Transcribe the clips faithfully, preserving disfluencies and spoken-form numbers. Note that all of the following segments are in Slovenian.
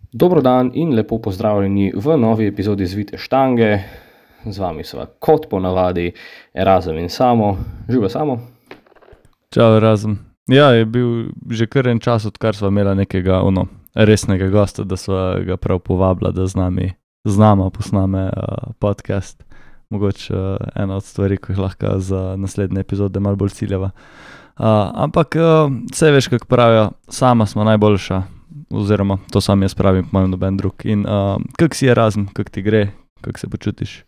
Dobro dan in lepo pozdravljeni v novi epizodi Zvite štange. Z vami sva kot ponavadi Erazem in Samo. Živijo Samo? Čau Erazem. Ja, je bil že kar en čas, odkar sva imela nekega ono, resnega gosta, da sva ga prav povabila, da z nami, z nama posname uh, podcast. Mogoče uh, ena od stvari, ko jih lahko za naslednje epizode malo bolj ciljava. Uh, ampak uh, vse veš, kako pravijo, sama smo najboljša, oziroma to sam jaz pravim, po mojem noben drug. In uh, kak si Erazem, kak ti gre, kak se počutiš?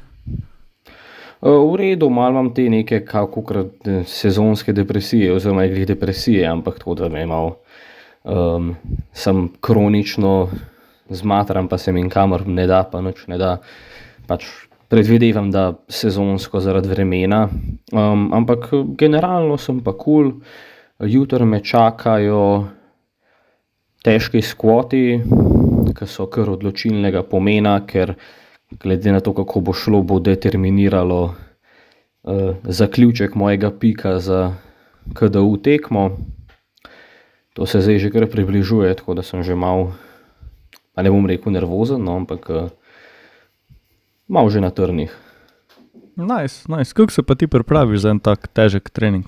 V redu, malo imam te neke kakokrat sezonske depresije, oziroma glih depresije, ampak tako da me malo um, sem kronično zmatran, pa se mi kamor ne da, pa nič ne da. Pač predvidevam, da sezonsko zaradi vremena, um, ampak generalno sem pa kul. Jutri me čakajo težki skvoti, ki so kar odločilnega pomena, ker glede na to, kako bo šlo, bo determiniralo uh, zaključek mojega pika za K D U tekmo. To se zdaj že kar približuje, tako da sem že mal, pa ne bom rekel nervozen, no, ampak uh, mal že na trnih. Nice, nice. Kako se pa ti pripraviš za en tak težek trening?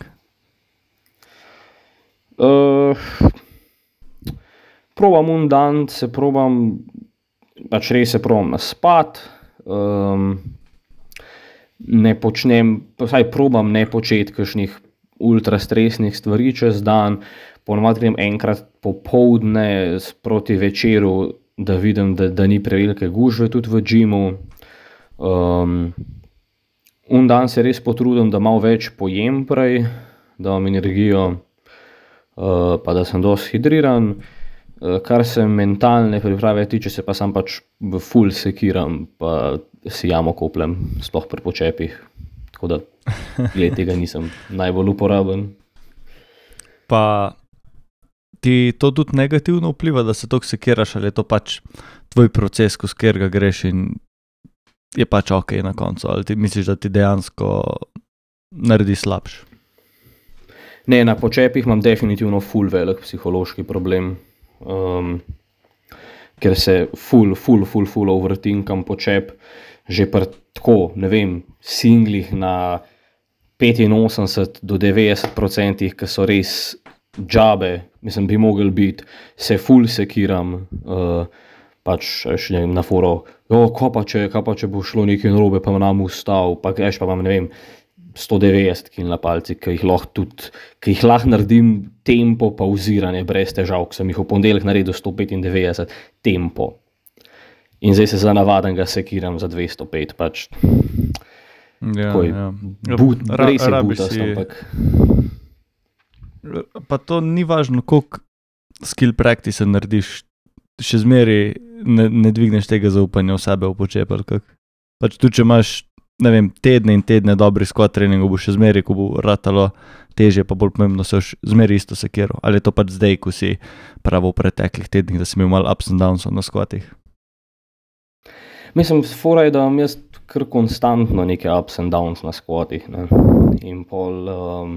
Uh, probam un dan, se probam, pač res se probam naspat, um, ne počnem, vsaj probam ne početi kakšnih ultra stresnih stvari čez dan, ponovadi grem enkrat popoldne proti večeru, da vidim, da, da ni prevelike gužve tudi v džimu. Um, un dan se res potrudim, da malo več pojem prej, da imam energijo, uh, pa da sem dosti hidriran. Kar se mentalne priprave tiče, se pa sam pač v ful sekiram, pa si jamo koplem, sploh pri počepih. Tako da glede tega nisem najbolj uporaben. Pa ti to tudi negativno vpliva, da se toliko sekiraš, ali je to pač tvoj proces, ko sker ga greš in je pač ok na koncu, ali ti misliš, da ti dejansko naredi slabš? Ne, na počepih imam definitivno ful velik psihološki problem. Um, ker se ful, ful, ful, ful overthinkam počep, že pri tako, ne vem, singlih na petinosemdeset do devetdeset procentih, ki so res džabe, mislim, bi mogli biti, se ful sekiram, uh, pač še ne vem, na foro, jo, ko pa če, ko pa če bo šlo nekaj narobe, pa nam ustal, pa veš, pa imam, ne vem, sto devetdeset kil na palci, ki jih lahko tudi, ki jih lahko naredim tempo pauziranje brez težav, ki sem jih v ponedeljek naredil sto petindevetdeset tempo. In zdaj se za navadenega sekiram za dvesto pet, pač. Ja, Koj, ja. But, Ra- res je rabiš butast, si- ampak Pa to ni važno, koliko skill practice narediš, še zmeri ne, ne dvigneš tega zaupanja v sebe v počep, ali kak. Pač tu, če imaš, ne vem, tedne in tedne dobri squat treningov, bo še zmeri, ko bo ratalo težje, pa bolj pomembno se boš zmeri isto sekiral. Ali je to pač zdaj, ko si pravo v preteklih tednih, da si imel malo ups and downs na squatih? mislim, fora je, da imam jaz kar konstantno neke ups and downs na squatih, ne. In pol um,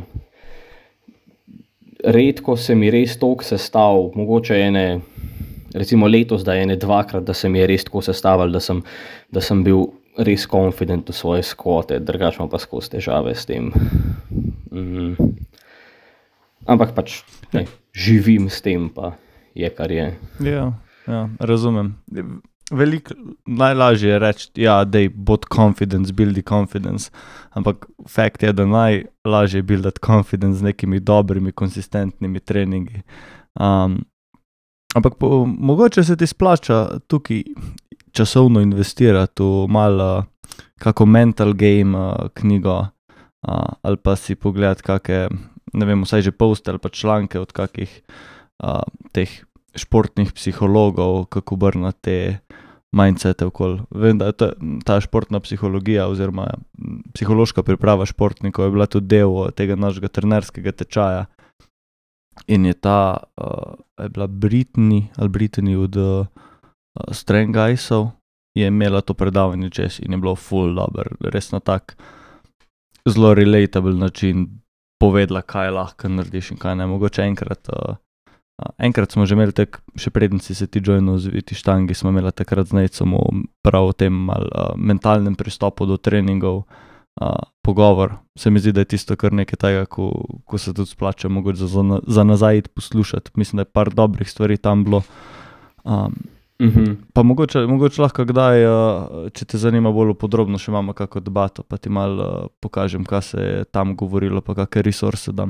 redko se mi res toliko sestav, mogoče ene, recimo letos, da je ene dvakrat, da se mi je res tako sestavil, da sem, da sem bil res confident v svoje squate, drugače imam pa skozi težave s tem. Mm. Ampak pač ne, živim s tem, pa je, kar je. Ja, ja, razumem. Veliko najlažje je reči, ja, dej, bod confidence, buildi confidence, ampak fakt je, da najlažje je buildati confidence z nekimi dobrimi, konsistentnimi treningi. Um, ampak po, mogoče se ti splača tukaj časovno investirati v malo kako mental game uh, knjigo, uh, ali pa si pogledati kakšne, ne vem, vsaj že poste ali pa članke od kakih uh, teh športnih psihologov, kako obrnati te mindsete okoli. Vem, da je ta, ta športna psihologija oziroma psihološka priprava športnikov je bila tudi del tega našega trenerskega tečaja. In je ta, uh, je bila Brittany, ali Brittany od uh, Strength Guysov, je imela to predavanje čez in je bilo full dober, res na tak zelo relatable način povedala, kaj lahko narediš in kaj ne. Mogoče enkrat uh, Uh, enkrat smo že imeli tek, še prednici se ti joinil z Viti Štangi, smo imeli takrat z Nejcom prav o tem mal, uh, mentalnem pristopu do treningov, uh, pogovor. Se mi zdi, da je tisto kar nekaj tega, ko, ko se tudi splača mogoče za, za, za nazaj poslušati. Mislim, da je par dobrih stvari tam bilo. Um, Mhm. Pa mogoče, mogoče lahko kdaj, uh, če te zanima bolj podrobno, še imamo kako debato, pa ti malo uh, pokažem, kaj se je tam govorilo, pa kakšne resurse dam.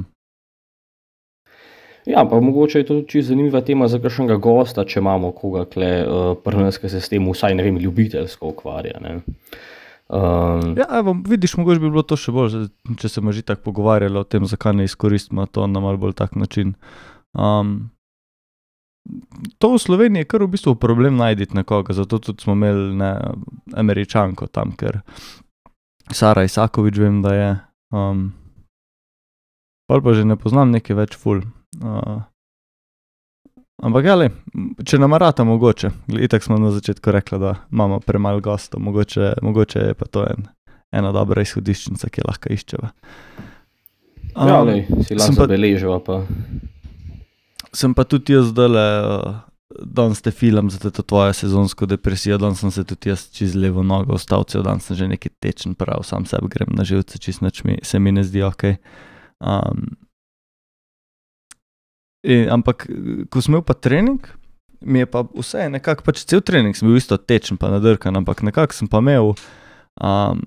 Ja, pa mogoče je to čisto zanimiva tema za kakšnega gosta, če imamo koga kle uh, pri nas, ki se s tem vsaj, ne vem, ljubiteljsko ukvarja, ne. Um, Ja, evo, vidiš, mogoče bi bilo to še bolj, če se že tako pogovarjali o tem, zakaj ne izkoristimo to na malo bolj tak način. Um, To v Sloveniji je kar v bistvu problem najditi nekoga, zato tudi smo imeli ne, Američanko tam, ker Sara Isakovič vem, da je. Um, pol pa že ne poznam nekaj več ful. Uh, ampak jale, če namarata mogoče, itak smo na začetku rekli, da imamo premalo gostov, mogoče, mogoče je pa to en, ena dobra izhodiščnica, ki je lahko iščeva. Um, ja, lej, si lahko zabeleživa pa. Sem pa tudi jaz zdajle, uh, danes te filam za to tvojo sezonsko depresijo, danes sem se tudi jaz čez levo nogo ostal, cel dan sem že nekaj tečen prav, sam sebi grem na živce, čist nič mi, se mi ne zdi okej. Um, in, ampak, ko sem imel pa trening, mi je pa vse nekako, pač cel trening sem bil isto tečen pa nadrkan, ampak nekako sem pa imel um,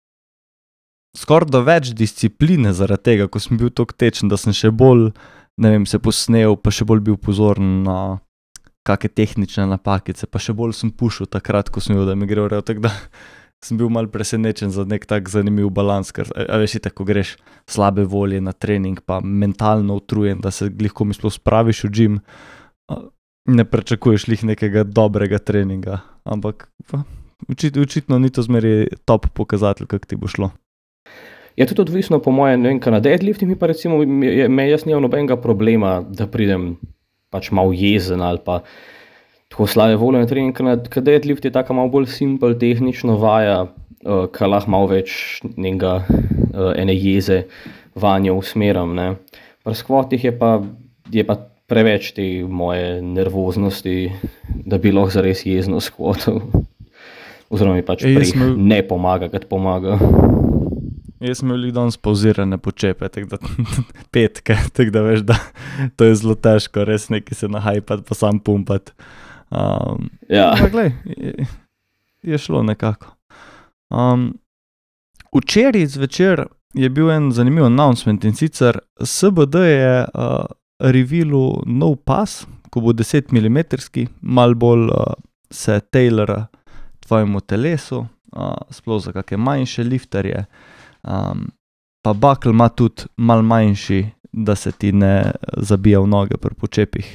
skoraj da več discipline zaradi tega, ko sem bil toliko tečen, da sem še bolj, ne vem, se posnel, pa še bolj bil pozoren na kakšne tehnične napakice, pa še bolj sem pušil takrat, ko sem bil, da mi gre v redu, tako da sem bil malo presenečen za nek tak zanimiv balans, ker, a veš, tako greš slabe volje na trening, pa mentalno utrujen, da se glih komi sploh spraviš v gym, ne pričakuješ lih nekega dobrega treninga, ampak pa, očit, očitno ni to zmeri top pokazatelj, kako ti bo šlo. Je tudi odvisno po mojem, ne vem, kaj na deadlifti mi pa recimo, me jaz nimam nobenega problema, da pridem pač malo jezen ali pa tako slabe volje na trening, ker deadlift je taka malo bolj simpel tehnično vaja, uh, ker lahko malo več njega, uh, ene jeze vanjo usmeram, ne. Pri squatih je pa, je pa preveč te moje nervoznosti, da bi lahko zares jezno squatal. Oziroma mi pač prej smo... ne pomaga, kad pomaga. Jaz sem imel danes pauzirane počepe, tako da petke, tako da veš, da to je zelo težko, res nekaj se nahajpati, pa sam pumpati. Um, ja. Ampak glej, je, je šlo nekako. Um, včeraj zvečer je bil en zanimiv announcement in sicer S B D je uh, revealil nov pas, ko bo deset milimetrski, malo bolj uh, se tailora tvojemu telesu, uh, sploh za kakšne manjše lifterje. Um, pa buckle ima tudi malo manjši, da se ti ne zabija v noge pri počepih.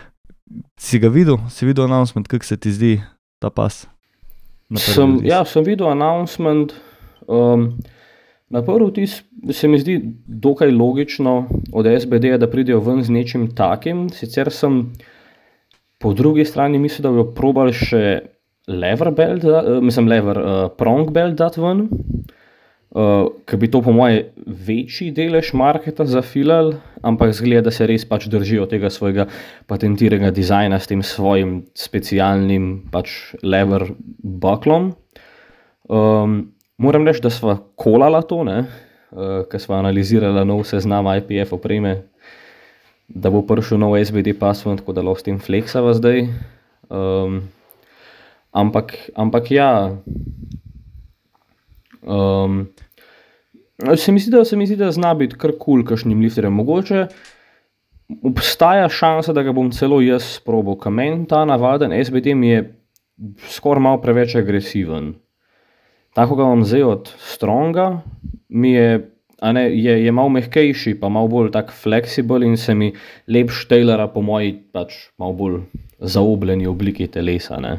Si ga videl? Si videl announcement, kako se ti zdi ta pas? Sem, ja, sem videl announcement. Um, na prvi vtis se mi zdi dokaj logično od S B D-ja, da pridejo ven z nečim takim. Sicer sem po drugi strani mislil, da bi probali še lever belt, uh, mislim lever uh, prong belt dati ven. Uh, ker bi to po moje večji delež marketa zafilal, ampak zgleda, da se res pač držijo tega svojega patentiranega dizajna s tem svojim specialnim pač lever bucklom. Um, moram reči, da sva kolala to, ne, uh, ker sva analizirala nov seznam I P F opreme, da bo prišel nov S B D pasven, tako da lahko s tem flexava zdaj. Um, ampak, ampak ja, um, Se mi zdi, da se mi zdi, da zna biti kar kul kakšnim lifterjem. Mogoče obstaja šansa, da ga bom celo jaz sprobal, ker meni ta navaden S B D mi je skoraj malo preveč agresiven. Tako ga imam zdaj od Stronga, mi je, a ne, je, je malo mehkejši, pa malo bolj tak fleksibel in se mi lepš tailora po moji pač malo bolj zaobljeni obliki telesa, ne.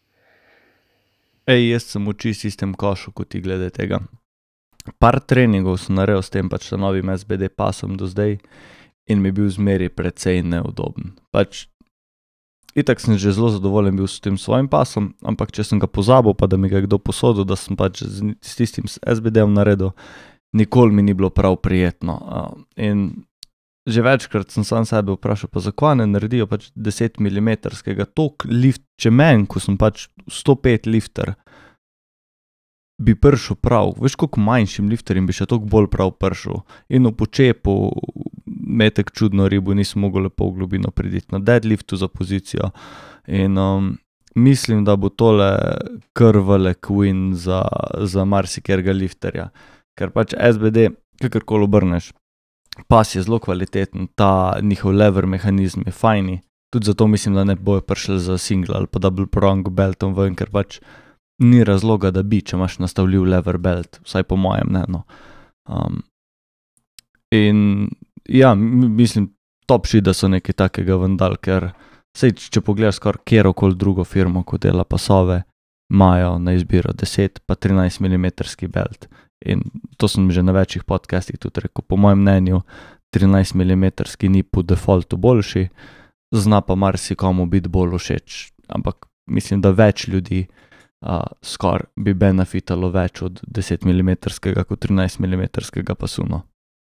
Ej, jaz sem v čisto istem košu, kot ti glede tega. Par treningov sem naredil s tem pač novim S B D pasom do zdaj in mi je bil zmeri precej neudoben. Pač, itak sem že zelo zadovoljen bil s tem svojim pasom, ampak če sem ga pozabil, pa da mi ga kdo posodil, da sem pač z, s tistim S B D-om naredil, nikoli mi ni bilo prav prijetno. In že večkrat sem sam sebe vprašal, pa zakaj ne naredijo pač deset milimetrskega tok lift, če meni, ko sem pač sto pet lifter, bi prišel prav, veš, koliko manjšim lifterjem bi še toliko bolj prav prišel. In v počepu metek čudno ribo, nisem mogel lepo v globino priditi na deadliftu za pozicijo. In um, mislim, da bo tole kar velik win za, za marsikerga lifterja. Ker pač S B D, kakorkoli obrneš, pas je zelo kvaliteten, ta njihov lever mehanizm je fajni. Tudi zato mislim, da ne bojo prišli za single ali pa double prong beltom ven, ker pač ni razloga, da bi, če imaš nastavljiv lever belt, vsaj po mojem, ne, no. Um, in ja, mislim, top shit, da so nekaj takega vendal, ker sej, če pogledaš skor kjerokoli drugo firmo, ko dela pasove, imajo na izbiro deset pa trinajst milimetrski belt. In to sem že na večjih podcastih tudi rekel, po mojem mnenju trinajst milimetrski ni po defaultu boljši, zna pa marsikomu biti bolj všeč, ampak mislim, da več ljudi Uh, skor bi benefitalo več od deset milimetrskega kot trinajst milimetrskega pasu, no.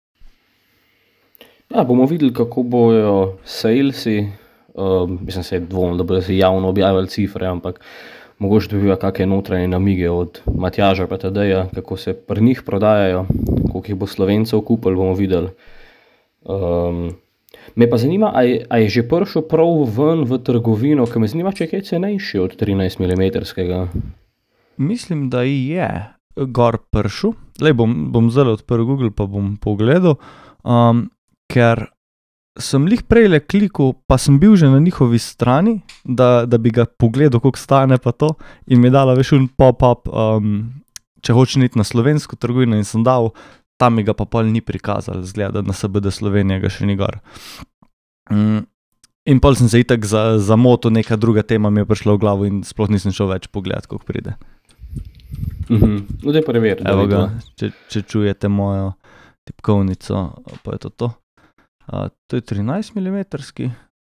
Ja, bomo videli, kako bojo salesi, uh, mislim, se dvom, da bodo se javno objavili cifre, ampak mogoče dobiva kakšne notranje namige od Matjaža pa Tadeja, kako se pri njih prodajajo, koliko jih bo Slovencev kupili, bomo videli. Um, me pa zanima, a je, a je že prišel prav ven v trgovino, ki me zanima, če je kaj cenejši od trinajst milimetrskega. Mislim, da je gor prišel. Lej, bom, bom zelo odprl Google, pa bom pogledal, um, ker sem lih prejle klikal, pa sem bil že na njihovi strani, da, da bi ga pogledal, koliko stane pa to, in mi je dala veš un pop-up, um, če hočem iti na slovensko trgovino, in sem dal, tam mi ga pa pol ni prikazal, zgleda, na S B D Slovenija ga še ni gor. Mm, in pol sem se itak za, zamotil, neka druga tema mi je prišla v glavo in sploh nisem šel več pogledat, koliko pride. Mhm, no daj preveri. Evo ga, če, če čujete mojo tipkovnico, pa je to to. Uh, to je trinajst milimetrski.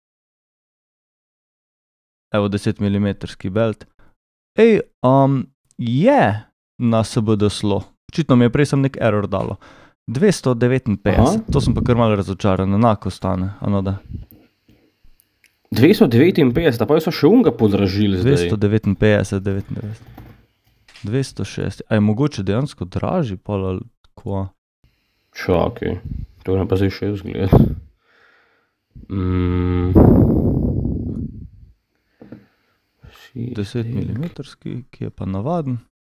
Evo deset milimetrski belt. Ej, um, je na S B D Slo. Očitno mi je prej sem nek error dalo. dvesto devetinpetdeset, Aha. To sem pa kar malo razočaran, enako stane, ano da. dvesto devetinpetdeset, pa so še unga podražili zdaj. dvesto devetinpetdeset, devetindevetdeset. dvesto šest, a je mogoče dejansko draži, pa ali kva? Čakaj, to ne pa zdaj še vzgled. Mm. deset milimetrski, ki je pa navaden.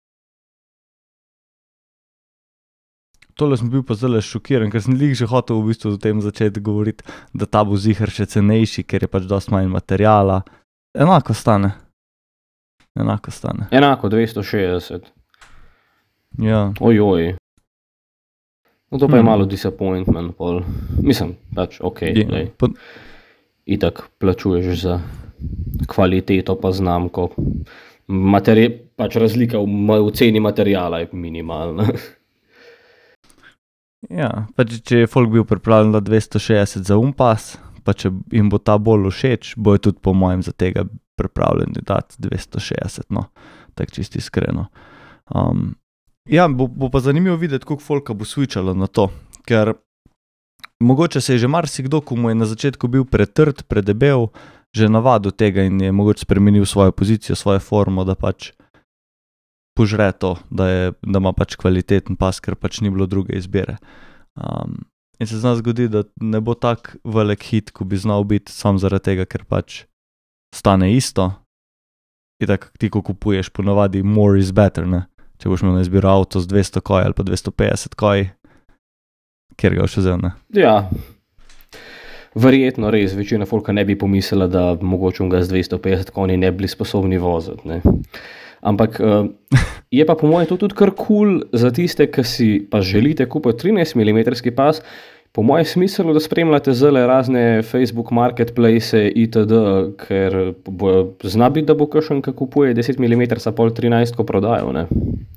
Tole sem bil pa zelo šokiran, ker sem lih že hotel v bistvu o tem začeti govoriti, da ta bo ziher še cenejši, ker je pač dosti manj materijala. Enako stane. Enako stane. Enako, dvesto šestdeset. Ja. Ojoj. No to pa je Hmm. malo disappointment, pol. Mislim, pač, okej, Ja, lej. pa, Itak plačuješ za kvaliteto pa znamko. Materi- pač razlika v, ma- v ceni materijala je minimalna. ja, pač če je folk bil pripravljen na dvesto šestdeset za unpas, pa če jim bo ta bolj všeč, bojo tudi po mojem za tega pripravljeni dati dvesto šestdeset, no, tak čisto iskreno. Um, ja, bo, bo pa zanimivo videti, koliko folka bo switchalo na to, ker mogoče se je že marsikdo, ko mu je na začetku bil pretrd, predebel, že navadil tega in je mogoče spremenil svojo pozicijo, svojo formo, da pač požre to, da, je, da ima pač kvaliteten pas, ker pač ni bilo druge izbire. Um, in se zna zgodi, da ne bo tak velik hit, ko bi znal biti, sam zaradi tega, ker pač stane isto. In tako ti, ko kupuješ, ponavadi more is better, ne? Če boš imel na izbiro avto z dvesto koj ali pa dvesto petdeset koj, kjer ga boš vzel, ne? Ja, verjetno res, večina folka ne bi pomislila, da mogoče ga z dvesto petdeset konji ne bili sposobni voziti, ne. Ampak uh, je pa po mojem to tudi kar cool za tiste, ki si pa želite kupiti trinajst milimetrski pas, po mojem smislu, da spremljate zele razne Facebook marketplace itd., ker bo, zna biti, da bo kakšen, ki kupuje deset milimetrov, sa pol trinajst, ko prodajo, ne.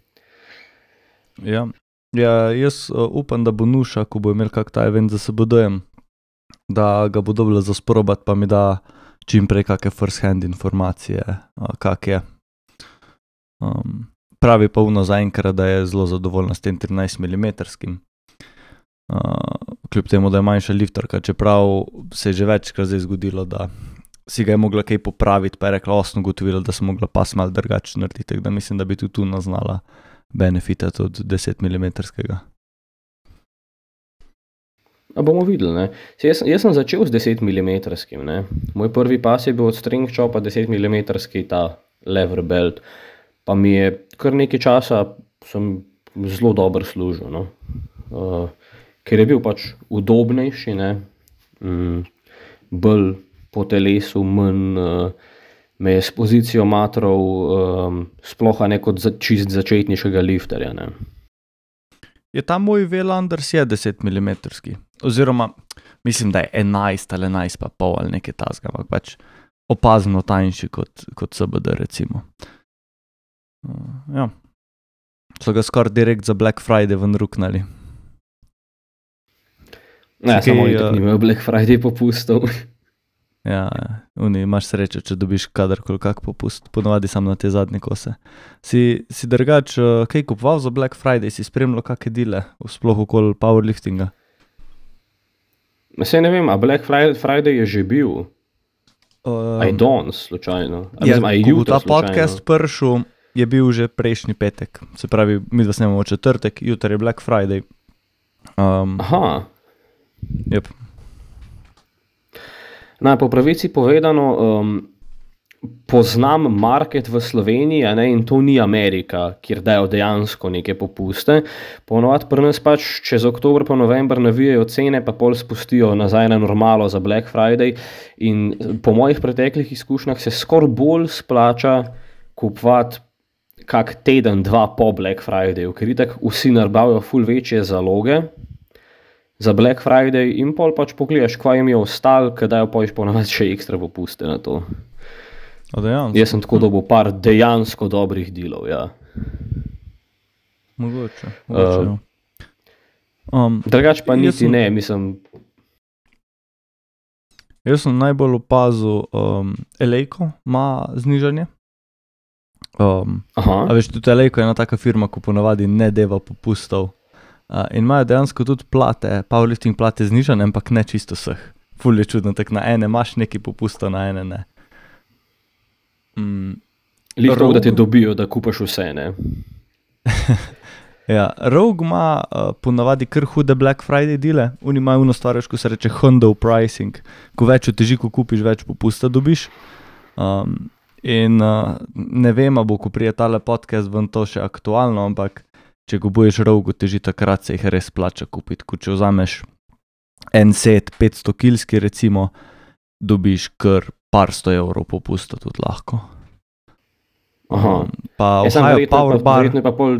Ja, ja jaz uh, upam, da bo Nuša, ko bo imel kak ta event za S B D-jem, da ga bo dobila za sprobati, pa mi da čim prej kakve first hand informacije, uh, kak je. Um, pravi pa uno zaenkrat, da je zelo zadovoljna s tem trinajst milimetrskim. Uh, kljub temu, da je manjša liftarka, čeprav se je že večkrat zdaj zgodilo, da si ga je mogla kaj popraviti, pa je rekla, osno ugotovila, da sem mogla pas malo drugače narediti, tako da mislim, da bi tudi tu naznala benefitati od desetmilimetrskega. A bomo videli, ne. Jaz, jaz sem začel z desetmilimetrskim, ne. Moj prvi pas je bil od string chopa desetmilimetrski ta lever belt, pa mi je kar nekaj časa sem zelo dobro služil, no. Uh, ker je bil pač udobnejši, ne, mm, bolj po telesu, manj uh, me je s pozicijo matrov um, sploh ne kot za, čist začetniškega lifterja, ne. Je ta moj Velanders je desetmilimetrski, oziroma mislim, da je enajst ali enajst pa pol ali nekaj tasga, ampak pač opazno tanjši kot, kot S B D recimo. Uh, ja. So ga skoraj direkt za Black Friday ven ruknali. Ja, samo je tako nimel Black Friday popustov. Ja, uni, imaš srečo, če dobiš kadarkoli kak popust, ponovadi sam na te zadnje kose. Si, si drugač, kaj kupoval za Black Friday, si spremljal kakšne dile, sploh okoli powerliftinga? Saj ne vem, a Black Friday je že bil? Um, I don't, slučajno. A ja, mislim, ko bo ta podcast pršel, je bil že prejšnji petek. Se pravi, mi da snemamo četrtek, jutri je Black Friday. Um, Aha. Yep. No, po pravici povedano, um, poznam market v Sloveniji, a ne, in to ni Amerika, kjer dajo dejansko neke popuste. Ponovadi pri nas pač čez oktober pa november navijajo cene, pa pol spustijo nazaj na normalo za Black Friday. In po mojih preteklih izkušnjah se skoraj bolj splača kupovati kak teden, dva po Black Fridayu, ker itak vsi narbavijo ful večje zaloge za Black Friday in pol pač pogledaš, kva jim je ostal, kaj dajo pojš ponovadi še ekstra popuste na to. A dejansko? Jaz sem tako dobil par dejansko dobrih dealov, ja. Mogoče, mogoče. Uh, um, drugač pa niti sem, ne, mislim... Jaz sem najbolj opazil, um, Elejko ima znižanje. Um, Aha. A veš, tudi Elejko je ena taka firma, ko ponovadi ne deva popustov. Uh, in imajo dejansko tudi plate, powerlifting plate znižane, ampak ne čisto vseh. Ful je čudno, tak na ene imaš neki popustov, na ene ne. Mm, Lih to, da te dobijo, da kupaš vse, ne? Ja, Rogue ima uh, ponavadi kar hude Black Friday dile. Oni imajo uno stvar, ko se reče hundo pricing. Ko več teži, ko kupiš, več popusta dobiš. Um, in uh, ne vem, bo ko prije tale podcast ven to še aktualno, ampak če kupuješ Rogue teži, takrat se jih res plača kupiti. Ko če vzameš en set petsto kilski recimo, dobiš kar par sto evrov popusta tudi lahko. Aha. Um, pa e, Ohio Power pa, Bar... Verjetno je pa pol...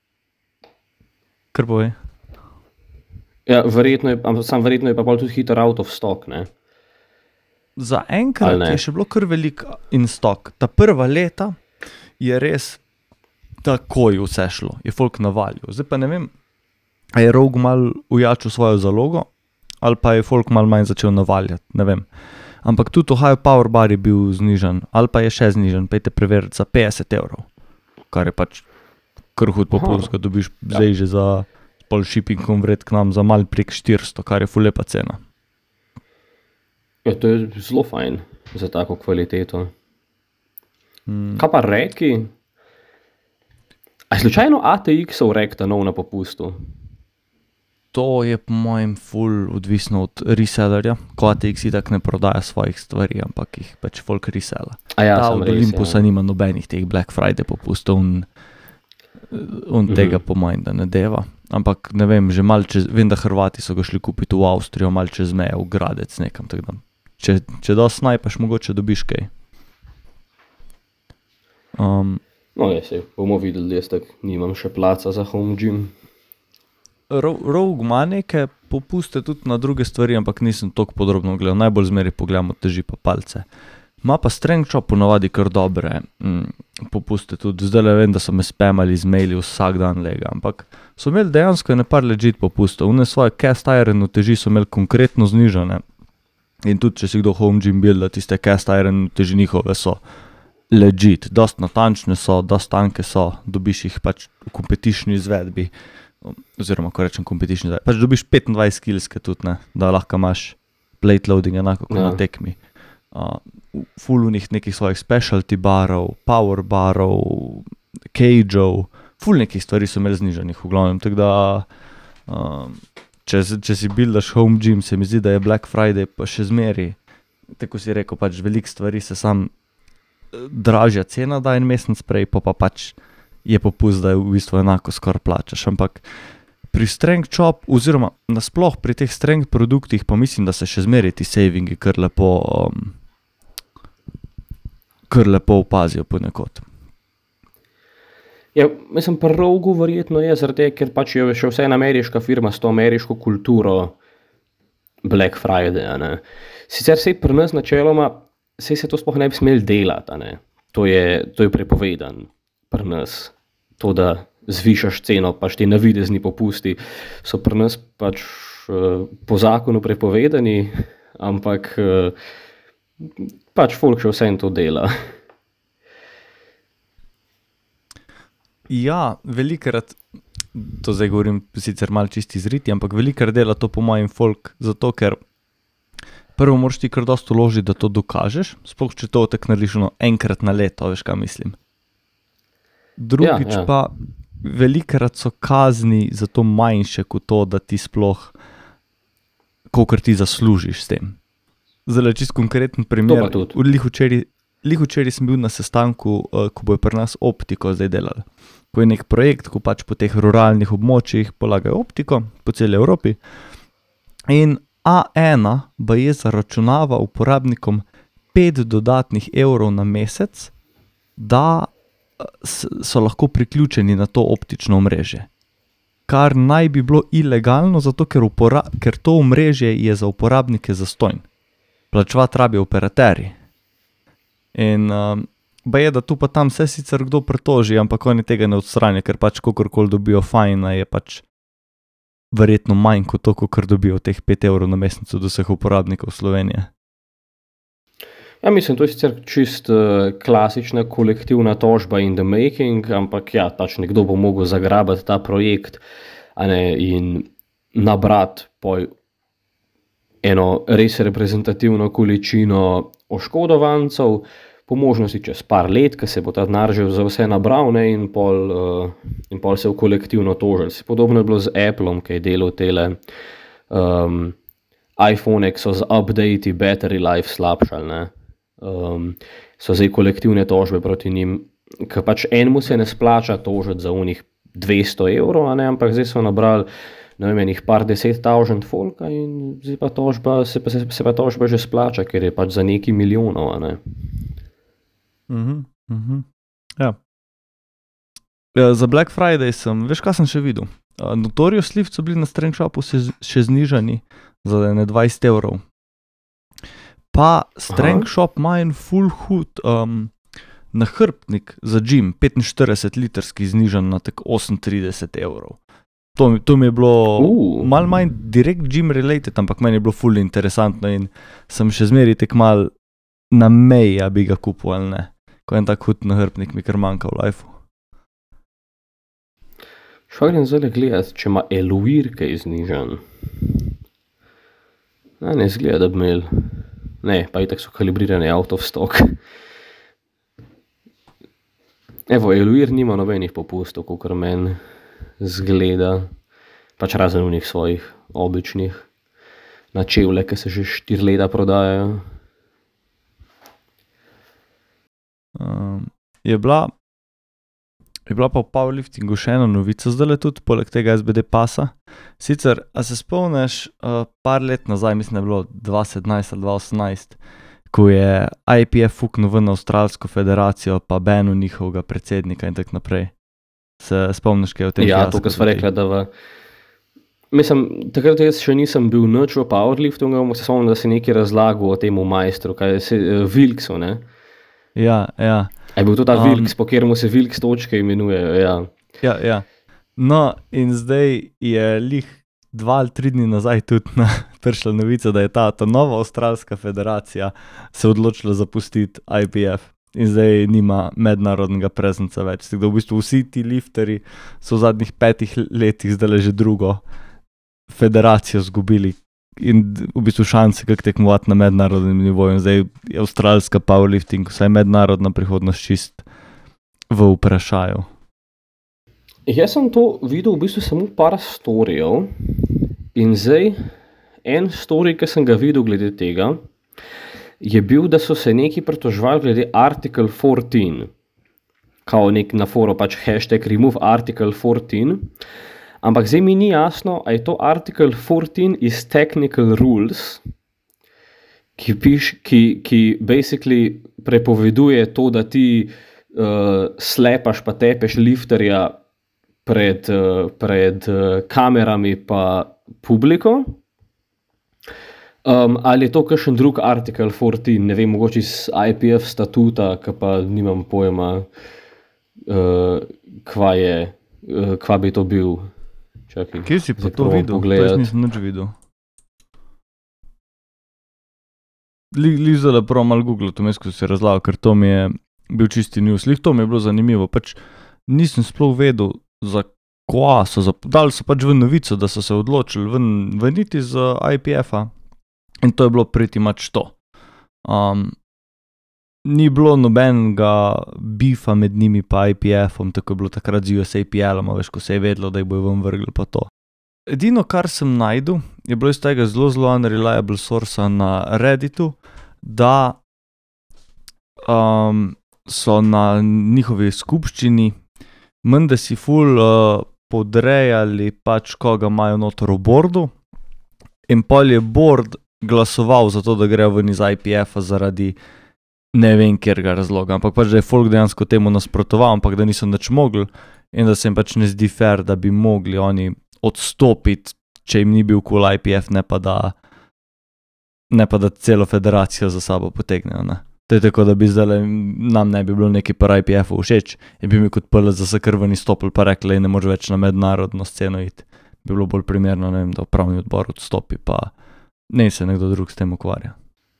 Kar povej? Ja, verjetno je, sam verjetno je pa pol tudi hiter out of stock, ne? Za enkrat je še bilo kar velik in stock. Ta prva leta je res takoj vse šlo, je folk navalil. Zdaj pa ne vem, a je Rogue mal ujačil svojo zalogo, ali pa je folk mal manj začel navaljati, ne vem. Ampak tudi Ohio Power Bar je bil znižan, ali pa je še znižan, pejte preveriti za petdeset evrov, kar je pač kar hud popust, ga dobiš ja. Zdaj že za pol shippingom vred k nam za mal prek štiristo, kar je ful lepa cena. Ja, to je zelo fajn za tako kvaliteto. Hmm. Kaj pa reki? A je slučajno A T X-ov rek ta nov na popustu? To je po mojem ful odvisno od resellerja, ko A T X itak ne prodaja svojih stvari, ampak jih pač folk resella. A ja, ta sem od res, Olympusa ja. nima nobenih teh Black Friday popustov, on, on mm-hmm. tega po mojem, da ne deva. Ampak ne vem, že mal čez, vem, da Hrvati so ga šli kupiti v Avstrijo, mal čez meje, v Gradec nekam, tako da. Če, če dosti snajpaš, mogoče dobiš kaj. Um, no, ja, se bomo videli, jaz tak nimam še placa za home gym. Rogue ima neke popuste tudi na druge stvari, ampak nisem toliko podrobno gledal. Najbolj zmeri pogledamo teži pa palce. Ma pa Strength Shop ponovadi kar dobre mm, popuste tudi. Zdaj le vem, da so me spamali z maili vsak dan lega, ampak so imeli dejansko ene par legit popustov. One svoje cast iron teži so imeli konkretno znižane. In tudi, če si kdo home gym builda, tiste cast iron teži njihove so legit. Dost natančne so, dost tanke so, dobiš jih pač v competition izvedbi. oziroma ko rečem competition diet, pač dobiš petindvajset kilske tudi, ne, da lahko imaš plate loading enako kot Ja. na tekmi. Uh, ful unih nekih svojih specialty barov, power barov, cageov, ful nekih stvari so imeli znižanih v glavnem, tako da um, če, če si buildaš home gym, se mi zdi, da je Black Friday pa še zmeri, tako si rekel, pač veliko stvari se sam eh, dražja cena da en mesec prej, pa pa pač je popust, da je v bistvu enako skoraj plačaš, ampak pri strength chop, oziroma nasploh pri teh strength produktih, pa mislim, da se še zmeri ti savingi kar lepo, um, kar lepo opazijo ponekod. Ja, mislim, pri Rogu verjetno je, zaradi tega, ker pač je še vse ena ameriška firma s to ameriško kulturo Black Friday, ne. Sicer sej pri nas načeloma, sej se to sploh ne bi smeli delati, a ne. To je, to je prepovedan pri nas. To, da zvišaš ceno, pač ti navidezni popusti, so pri nas pač uh, po zakonu prepovedani, ampak uh, pač folk še vse to dela. Ja, velikrat, to zdaj govorim sicer malo čisti zriti, ampak velikrat dela to po mojem folk, zato ker prvo moraš ti kar dosti vložiti, da to dokažeš, sploh če to tako narediš no, enkrat na leto, veš kaj mislim. Drugič Ja, ja. pa velikrat so kazni za to manjše kot to, da ti sploh, kolikor ti zaslužiš s tem. Zdaj čist konkreten primer, pa tudi. lih včeraj, lih včeraj sem bil na sestanku, uh, ko bojo pri nas optiko zdaj delali. Ko je nek projekt, ko pač po teh ruralnih območjih polagajo optiko po celi Evropi in A ena baje zaračunava uporabnikom pet dodatnih evrov na mesec, da so lahko priključeni na to optično omrežje. Kar naj bi bilo ilegalno, zato ker, upora, ker to omrežje je za uporabnike zastonj. Plačevati rabijo operaterji. In um, baje, da tu pa tam se sicer kdo pritoži, ampak oni tega ne odstranijo, ker pač kakorkoli dobijo fajna, je pač verjetno manj kot to, kar dobijo teh pet evrov na mesec od vseh uporabnikov Slovenije. Ja, mislim, to je sicer čist uh, klasična kolektivna tožba in the making, ampak ja, pač nekdo bo mogel zagrabati ta projekt, a ne, in nabrati poj eno res reprezentativno količino oškodovancev, po možnosti čez par let, ko se bo ta denar že za vse nabral, ne, in pol, uh, in pol se v kolektivno tožili. Podobno je bilo z Appleom, ki je delal tele um, iPhone, ki so z updati battery life slabšali, ne. Um, so zdaj kolektivne tožbe proti njim, ker pač enemu se ne splača tožiti za unih dvesto evrov, a ne, ampak zdaj so nabrali, ne vem, enih par deset tavžent folka in zdaj pa tožba, se pa, se, se pa tožba že splača, ker je pač za neki milijonov, a ne. Mhm, mhm. Ja. Ja, za Black Friday sem, veš kaj sem še videl? Uh, Notorious Lift so bili na Strength Shopu se, še znižani za ne dvajset evrov. Pa Strength Aha. Shop ima en full hud um, nahrbtnik za gym, petinštirideset litrski znižan na tak osemintrideset evrov. To, mi- to mi je bilo Uh. malo manj direkt gym related, ampak meni je bilo full interesantno in sem še zmeri tek mal na meji, a bi ga kupil ali ne. Ko en tak hud nahrbtnik mi kar manjka v lifeu. Šel grem zdaj gledat, če ima Eluir kaj znižan. Ne, ne zgleda, da bi imel. Ne, pa itak so kalibrirani out of stock. Evo, Eluir nima nobenih popustov, kakor meni zgleda. Pač razen unih svojih običnih na čevlje, ki se že štiri leta prodajajo. Um, je bila je bila pa v powerliftingu še ena novica zdajle tudi, poleg tega S B D pasa. Sicer, a se spomniš, uh, par let nazaj, mislim, da je bilo dva sedemnajst ali dva osemnajst, ko je I P F fuknil ven Avstralsko federacijo, pa banu njihovega predsednika in tako naprej. Se spomniš, kaj je o tem Ja, fiasku to, kar sva tudi? rekla, da v... Mislim, takrat jaz še nisem bil nič v powerliftingu, se spomnim, da si nekaj razlagal o temu majstru, kaj je se, uh, Wilksu, ne? Ja, ja. A je bil to ta Um, Wilks, po kateremu se Wilks točke imenujejo, ja. Ja, ja. No, in zdaj je lih dva ali tri dni nazaj tudi na, prišla novica, da je ta, ta nova Avstralska federacija se odločila zapustiti I P F. in zdaj nima mednarodnega prezenca več. Tako da v bistvu vsi ti lifterji so v zadnjih petih letih zdaj že drugo federacijo zgubili in v bistvu šanse, kako tekmovati na mednarodnem nivoju. In zdaj je avstralska powerlifting, vsaj mednarodna prihodnost čist v vprašaju. Jaz sem to videl v bistvu samo par storijev in zdaj en story, ki sem ga videl glede tega, je bil, da so se neki pritoževali glede Article štirinajst, kao nek na foru pač hashtag remove Article štirinajst, ampak zdaj mi ni jasno, a je to Article štirinajst iz Technical Rules, ki, piš, ki, ki basically prepoveduje to, da ti uh, slepaš pa tepeš lifterja pred, uh, pred uh, kamerami pa publiko. Um, ali je to kakšen drug Article štirinajst, ne vem, mogoče iz I P F statuta, ki pa nimam pojma, uh, kva je, uh, kva bi to bil. Čakaj, kje si pa to videl? To jaz nisem nič videl. Li, li zdaj prav malo Google, to mesko si razlagal, ker to mi je bil čisti news. Lih to mi je bilo zanimivo, pač nisem sploh vedel, za kva so, za, dali so pač v novico, da so se odločili ven, veniti z I P F-a. In to je bilo pretty much to. Um, ni bilo nobenega bifa med njimi pa I P F-om, tako je bilo takrat z U S A P L-om, veš, ko se je vedlo, da jih bojo ven vrgli pa to. Edino, kar sem najdel, je bilo iz tega zelo, zelo unreliable sourca na Redditu, da um, so na njihovi skupščini menda si ful uh, podrejali pač koga imajo noter v bordu in pol je board glasoval za to, da grejo ven iz I P F-a zaradi ne vem kjerga razloga, ampak pač da je folk dejansko temu nasprotoval, ampak da niso nič mogli in da se jim pač ne zdi fair, da bi mogli oni odstopiti, če jim ni bil cool I P F, ne pa da ne pa da celo federacijo za sabo potegnejo, ne. To je tako, da bi zdaj nam ne bi bilo neki par I P F-u všeč in bi mi kot P L Z se krveni stopili pa rekli, ne može več na mednarodno sceno iti. Bi bilo bolj primerno, ne vem, da upravni odbor odstopi pa ne se nekdo drug s tem ukvarja.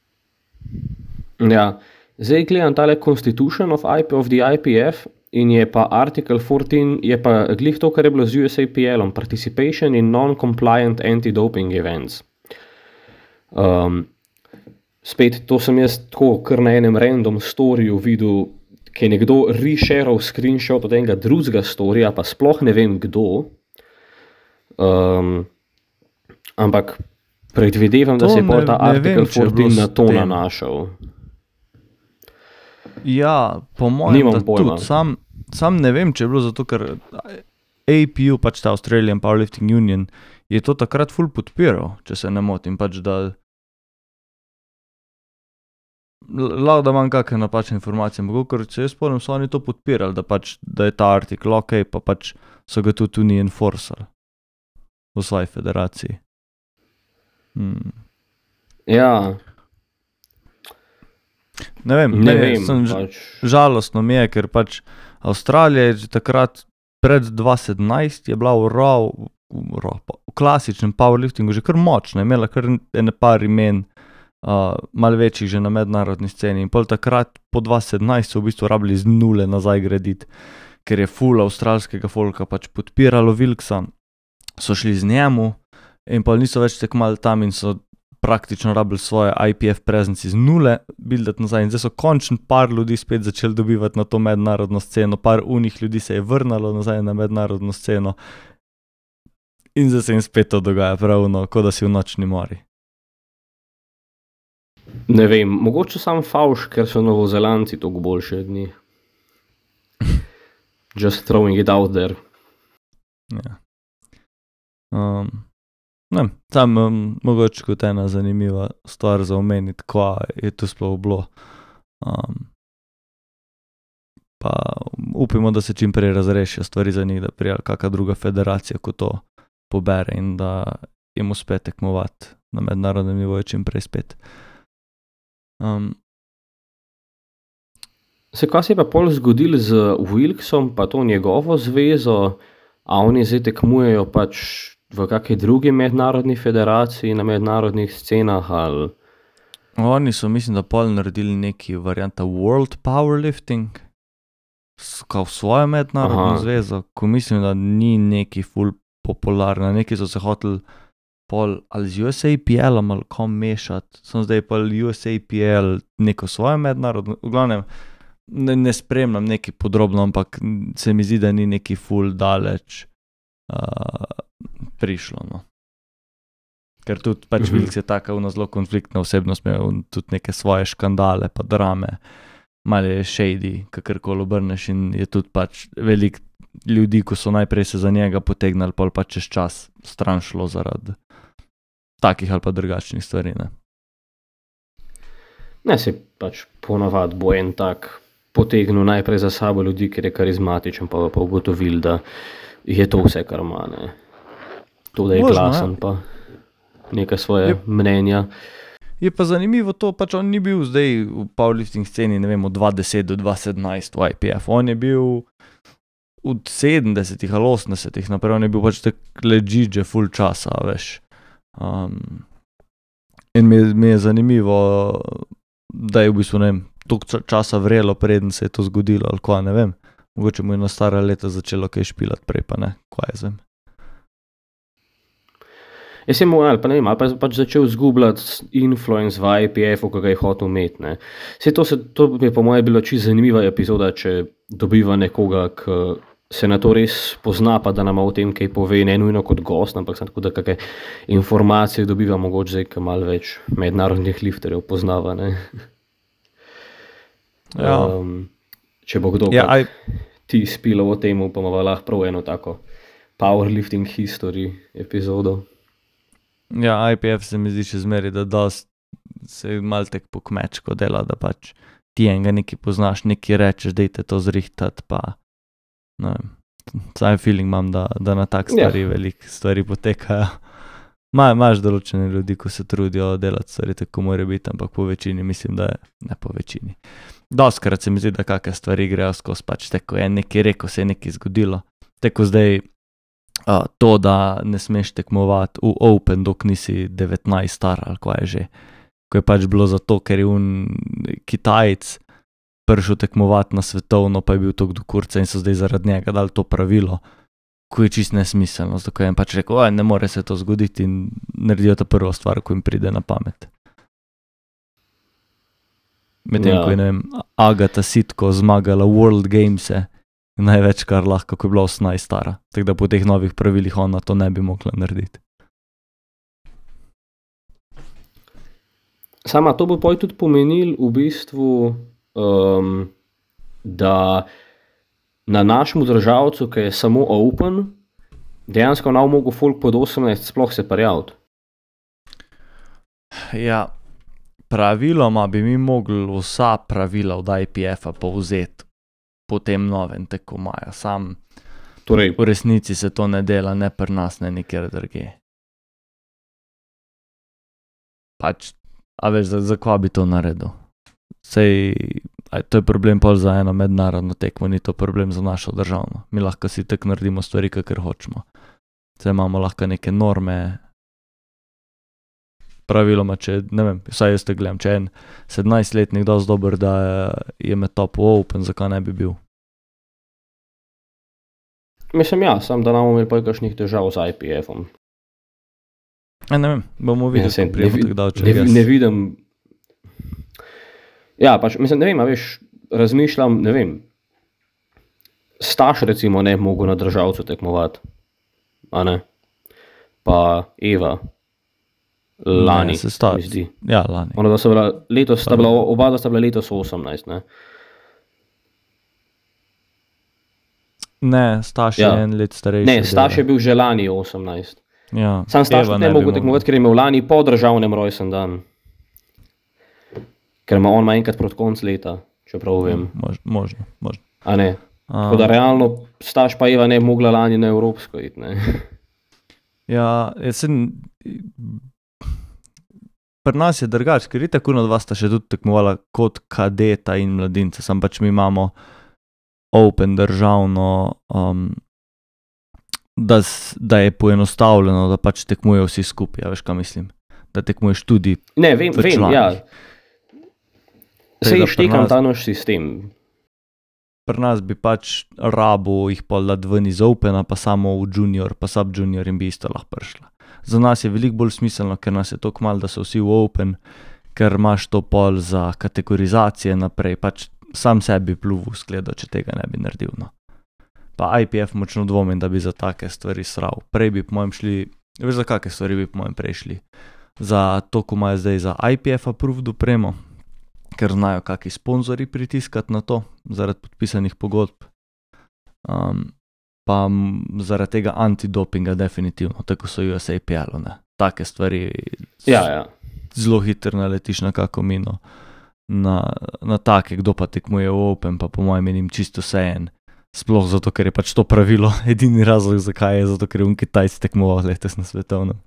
Ja, zdaj gledam tale Constitution of, I P, of the I P F in je pa Article štirinajst, je pa glih to, kar je bilo z U S A P L-om, Participation in Non-Compliant Anti-Doping Events. Um, spet, to sem jaz tako kar na enem random storiju videl, ki je nekdo reshareal screenshot od enega drugega storija, pa sploh ne vem kdo. Um, ampak predvidevam, da se je pol ta Article štirinajst na to nanašal. Ja, po mojem, da tudi. Sam, sam ne vem, če je bilo zato, ker A P U, pač ta Australian Powerlifting Union, je to takrat ful podpiral, če se ne motim, pač da lahko da imam kakšne napačne informacije, ampak ker se jaz spomnim, so oni to podpirali, da pač, da je ta artikel ok, pa pač so ga tudi ni enforcali v svoji federaciji. Hmm. Ja. Ne vem, ne, ne vem, sem pač žalostno mi je, ker pač Avstralija je že takrat pred dva tisoč sedemnajst je bila v raw, v, raw, v klasičnem powerliftingu že kar močna, imela kar ene par imen, uh, malo večjih že na mednarodni sceni in pol takrat po dva tisoč sedemnajst so v bistvu rabili z nule nazaj graditi, ker je ful avstralskega folka pač podpiralo Wilksa, so šli z njemu in pol niso več tekmali tam in so praktično rabili svoje I P F presence iz nule buildati nazaj in zdaj so končno par ljudi spet začeli dobivati na to mednarodno sceno, par unih ljudi se je vrnalo nazaj na mednarodno sceno in zdaj se jim spet to dogaja pravno, kot da si v nočni mori. Ne vem, mogoče sam favš, ker so Novozelandci toliko boljši od njih. Just throwing it out there. Ja. Um. Ne, tam um, mogoče kot ena zanimiva stvar za omeniti, kva je tu sploh bilo. Um, pa upimo, da se čim prej razrešijo stvari za njih, da prija kakšna druga federacija, ko to pobere in da jim uspe tekmovati na mednarodnem nivoju čim prej spet. Um, Se kaj se je pa pol zgodil z Wilksom, pa to njegovo zvezo, a oni zdaj tekmujejo pač v kakej drugi mednarodni federaciji, na mednarodnih scenah ali... Oni so, mislim, da pol naredili neki varianta World Powerlifting, kao svojo mednarodno Aha. zvezo, ko mislim, da ni neki ful popularna, neki so se hoteli pol ali z U S A P L-om ali kom mešati, sem zdaj pol U S A P L neko svojo mednarodno, v glavnem ne, ne spremljam neki podrobno, ampak se mi zdi, da ni neki ful daleč uh, prišlo, no. Ker tudi pač Mhm. Wilks je taka una zelo konfliktna osebnost, imel tudi neke svoje škandale pa drame, malo je shady, kakorkoli obrneš in je tudi pač veliko ljudi, ko so najprej se za njega potegnali, pol pa čez čas stran šlo zaradi takih ali pa drugačnih stvari, ne. Ne, se pač ponavad bo en tak potegnil najprej za sabo ljudi, ker je karizmatičen, pa pa ugotovil, da je to vse, kar ima, ne. To, da je Možno, glasen, ja. pa neka svoje Je- mnenja. Je pa zanimivo to, pač on ni bil zdaj v powerlifting sceni, ne vem, od dva deset do dva sedemnajst v I P F, on je bil od sedemdesetih ali osemdesetih naprej, on je bil pač tak legit že full časa, veš. Um, in mi, je- mi je zanimivo, da je v bistvu, ne vem, toliko ča- časa vrelo, preden se je to zgodilo, ali kva, ne vem. Mogoče mu je na stara leta začelo kaj špilat prej, pa ne, kva je zvem. Jaz sem mu, ali pa ne vem, ali pa je pač začel zgubljati influence v I P F-u, ko ga je hotel imeti, ne. Saj to, se, to bi po moje bilo čisto zanimiva epizoda, če dobiva nekoga, ki se na to res pozna, pa da nama o tem kaj pove, ne nujno kot gost, ampak sem tako, da kakšne informacije dobiva mogoče zdaj, ki malo več mednarodnih lifterjev poznava, ne. Ja. Um, če bo kdo Ja, kak I, ti spilov o tem, pa ima lahko prav eno tako powerlifting history epizodo. ja, I P F se mi zdi še zmeri, da dost se malo tek po kmečko dela, da pač ti enega nekaj poznaš, nekaj rečeš, dejte to zrihtati, pa ne vem, saj feeling imam, da, da na tak stvari Ja. veliko stvari potekajo. Ma, imaš določene ljudi, ko se trudijo delati stvari tako mora biti, ampak po večini mislim, da je, ne po večini. Dostkrat se mi zdi, da kakšne stvari grejo skozi, pač tako je nekaj rekel, se je nekaj zgodilo. Tako zdaj uh, to, da ne smeš tekmovati v Open, dok nisi devetnajst star ali kva je že. Ko je pač bilo zato, ker je un Kitajec prišel tekmovati na svetovno, pa je bil tok do kurca in so zdaj zaradi njega dali to pravilo, ko je čist nesmiselno, zato ko je jim pač rekel, oj, ne more se to zgoditi in naredijo ta prvo stvar, ko jim pride na pamet. Medtem, Ja. ko je, ne vem, Agata Sitko zmagala World Gamese, največ, kar lahko, ko je bila osemnajst stara. Tako da po teh novih pravilih ona to ne bi mogla narediti. Sama to bo poj tudi pomenil v bistvu, um, da na našemu državcu, ki je samo open, dejansko ne bo mogel folk pod osemnajst sploh se prijaviti. Ja, praviloma bi mi mogli vsa pravila od I P F-a povzeti po tem novem tekmovanju. Sam Torej, v resnici se to ne dela, ne pri nas, ne nikjer drugje. Pač, a veš, za, za kva bi to naredil? Sej, aj, to je problem pol za eno mednarodno tekmo, ni to problem za našo državno. Mi lahko si tak naredimo stvari, kakor hočemo. Saj imamo lahko neke norme, praviloma, če, ne vem, vsaj jaz te gledam, če je en sedemnajstletnik dosti dober, da je med top v Open, zakaj ne bi bil? mislim ja, sam da ne bomo imeli poj kakšnih težav z I P F-om. Ja, ne vem, bomo videli, saj ko prijemo vi- tako davče. ne, vi- ne vidim. Ja, pač, mislim, ne vem, a veš, razmišljam, ne vem, Staš recimo ne bi mogel na državcu tekmovati, a ne, pa Eva, lani, Ne, se sta- mi zdi. Ja, lani. Ona da sta bila, letos sta Pa- bila, oba da sta bila letos osemnajst, ne. Ne, Staš Ja. je en let starejši. Ne, Staš je dela. bil že lani osemnajst. Ja. Sam Staš Eva tudi ne bi mogel tekmovati, ker je imel lani po državnem rojsten dan. Ker ima on ima enkrat proti koncu leta, čeprav vem. Mož, možno, možno. A ne. A, Tako da realno Staš pa Eva ne bi mogla lani na evropsko iti, ne. ja, jaz sem, pri nas je drugač, ker je tako na dva sta še tudi tekmovala kot kadeta in mladinca, sam pač mi imamo Open državno, um, da, s- da je poenostavljeno, da pač tekmujejo vsi skupaj, a veš, kaj mislim. da tekmuješ tudi Ne, vem, v vem, članih. ja. Sej Tega pri štekam nas- ta naš sistem. Pri nas bi pač rabo jih pol dati ven iz Opena, pa samo v junior, pa sub junior in bi isto lahko prišla. Za nas je veliko bolj smiselno, ker nas je toliko malo, da so vsi v Open, ker imaš to pol za kategorizacije naprej, pač sam sebi pluvu skledo, če tega ne bi naredil. No. Pa I P F močno dvomim, da bi za take stvari sral. Prej bi po mojem šli, veš za kakšne stvari bi po mojem prej šli? Za to, ko imajo zdaj za I P F approved opremo, ker znajo kakšni sponzorji pritiskati na to, zaradi podpisanih pogodb. Um, pa m, zaradi tega antidopinga definitivno, tako so U S A P L, ne. Take stvari Ja, ja. zelo hitro naletiš na kako mino. Na, na take, kdo pa tekmuje v Open, pa po mojem menim čisto vsejen. Sploh zato, ker je pač to pravilo. Edini razlog, zakaj je, zato, ker je on Kitajci tekmoval letos na svetovnem.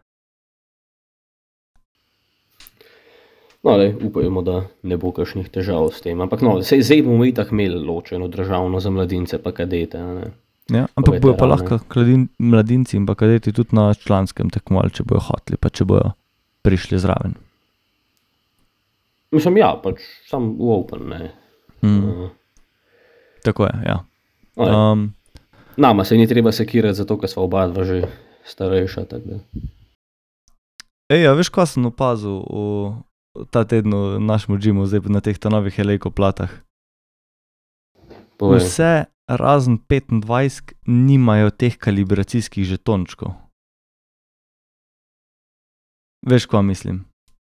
No, le, upajmo, da ne bo kakšnih težav s tem. Ampak no, sej zdaj bomo itak imeli ločeno državno za mladince pa kadete, a ne. Ja, ampak bojo pa veterane. lahko kladin, mladinci in pa kadeti tudi na članskem tekmovali, če bojo hoteli, pa če bojo prišli zraven. Mislim, ja, pač sam v Open, ne. Mm, Uh, tako je, ja. no, Um, nama se ni treba sekirati zato, ker sva oba dva že starejša, tako da. ej, a veš, kaj sem opazil v ta teden v našem džimu, zdaj na teh ta novih elekoplatah? Povej. Vse razen petindvajset nimajo teh kalibracijskih žetončkov. Veš, kaj mislim?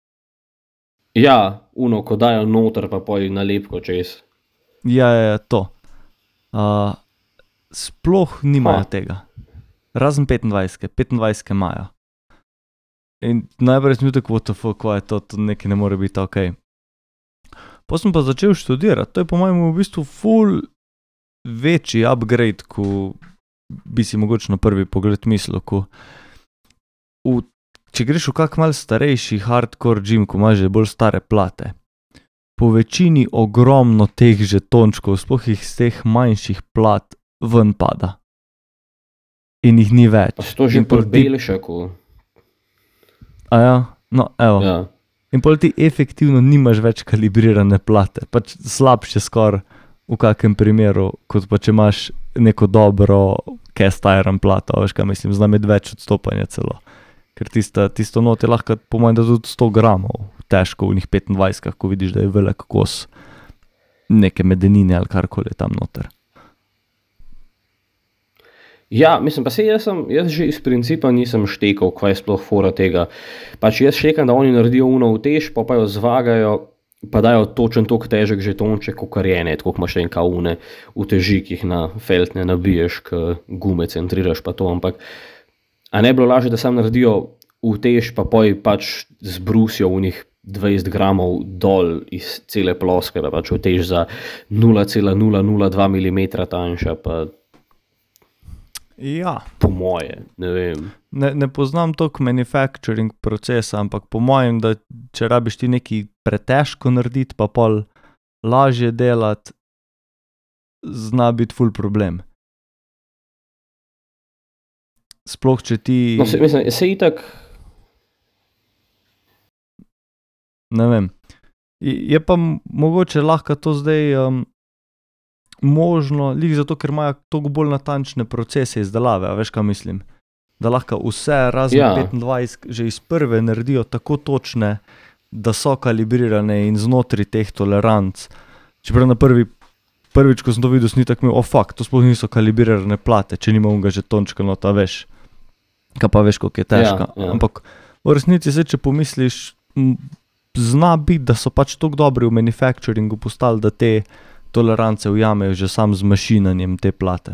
Ja, uno, ko dajo noter, pa poj nalepko čez. Ja, ja, ja, to. Uh, sploh nimajo Ha. tega. Razen petindvajset, petindvajset imajo. In najprej sem bil tako, what the fuck, kaj je to, to nekaj ne more biti ok. Potem sem pa začel študirati, to je po mojem v bistvu ful večji upgrade, ko bi si mogoče na prvi pogled mislil, ko v, če greš v kak mal starejši hardcore gym, ko imaš že bolj stare plate, po večini ogromno teh žetončkov, sploh jih z teh manjših plat ven pada. In jih ni več. Pa si to že In pol pri ti- Belšaku. A ja, no evo. Ja. In pol ti efektivno nimaš več kalibrirane plate, pač slabše skoraj v kakem primeru, kot pa če imaš neko dobro cast iron plato, veš kaj mislim, znam imeti več odstopanja celo. Ker tista, tisto not je lahko po mojem da tudi sto gramov težko v njih petindvajset, ko vidiš, da je velik kos neke medenine ali karkoli je tam noter. Ja, mislim, pa se jaz, sem, jaz že iz principa nisem štekal, kaj je sploh fora tega. Pač jaz štekam, da oni naredijo uno vtež, pa pa jo zvagajo, pa dajo točen tok težek žetonček, kot je ne, tako imaš enka une uteži, ki jih na feltne nabiješ, k gume centriraš pa to, ampak a ne bi bilo lažje, da sam naredijo vtež, pa poj pač zbrusijo unih dvajset gramov dol iz cele ploske, pa pač vtež za nula cela nula nula dva milimetra tanjša, pa Ja. po moje, ne vem. Ne, ne poznam toliko manufacturing procesa, ampak po mojem, da če rabiš ti nekaj pretežko narediti, pa pol lažje delati, zna biti ful problem. Sploh, če ti, No, se, mislim, se itak, ne vem, je je pa m- mogoče lahko to zdaj um, možno, lih zato, ker imajo toliko bolj natančne procese izdelave, a veš, kaj mislim? Da lahko vse razen Ja. petindvajset že iz prve naredijo tako točne, da so kalibrirane in znotraj teh toleranc. Čeprav na prvi, prvič, ko sem to videl, sem tako imel, o oh, fuck, to sploh niso kalibrirane plate, če nima unga žetončka nota, veš. Kaj pa veš, koliko je težka. Ja, ja. Ampak v resnici se, če pomisliš, m, zna biti, da so pač tako dobri v manufacturingu postali, da te tolerance ujamejo že sam z mašinanjem te plate.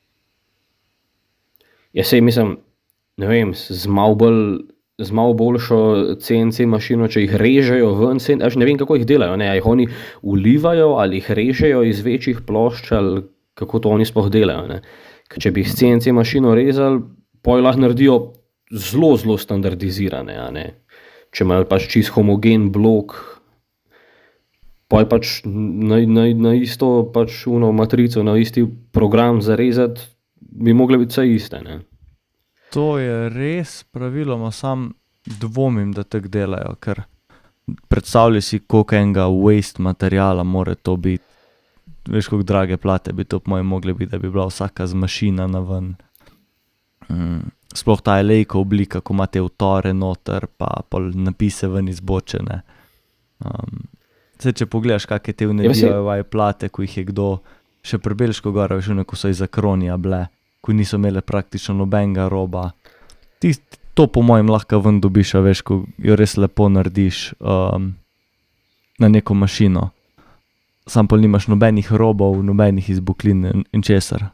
ja sej mislim, ne vem, z malo bolj, z malo boljšo C N C mašino, če jih režejo ven, sej, až ne vem, kako jih delajo, ne, a jih oni ulivajo ali jih režejo iz večjih plošč, ali kako to oni sploh delajo, ne. Ker če bi jih s C N C mašino rezali, poj lahko naredijo zelo, zelo standardizirane, a ne. Če imajo pač čist homogen blok, poj pač na, na, na isto pač uno matrico, na isti program zarezati, bi mogle biti vse iste, ne. To je res praviloma, sam dvomim, da tako delajo, ker predstavljaj si, koliko enega waste materijala more to biti. Veš, koliko drage plate bi to po mojem mogli biti, da bi bila vsaka z mašina na ven. Mm. Sploh ta elejko oblika, ko imate vtore noter, pa pol napise ven izbočene. Um, Zdaj, če pogledaš, kakve te v D I Y plate, ko jih je kdo še pri Belško gora, veš, ko so iz Akronija bile, ko niso imele praktično nobenega roba. Tist, to po mojem lahko ven dobiš, a veš, ko jo res lepo narediš um, na neko mašino. Sam pol nimaš nobenih robov, nobenih izbuklin in, in česar.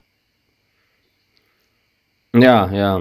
Ja, ja.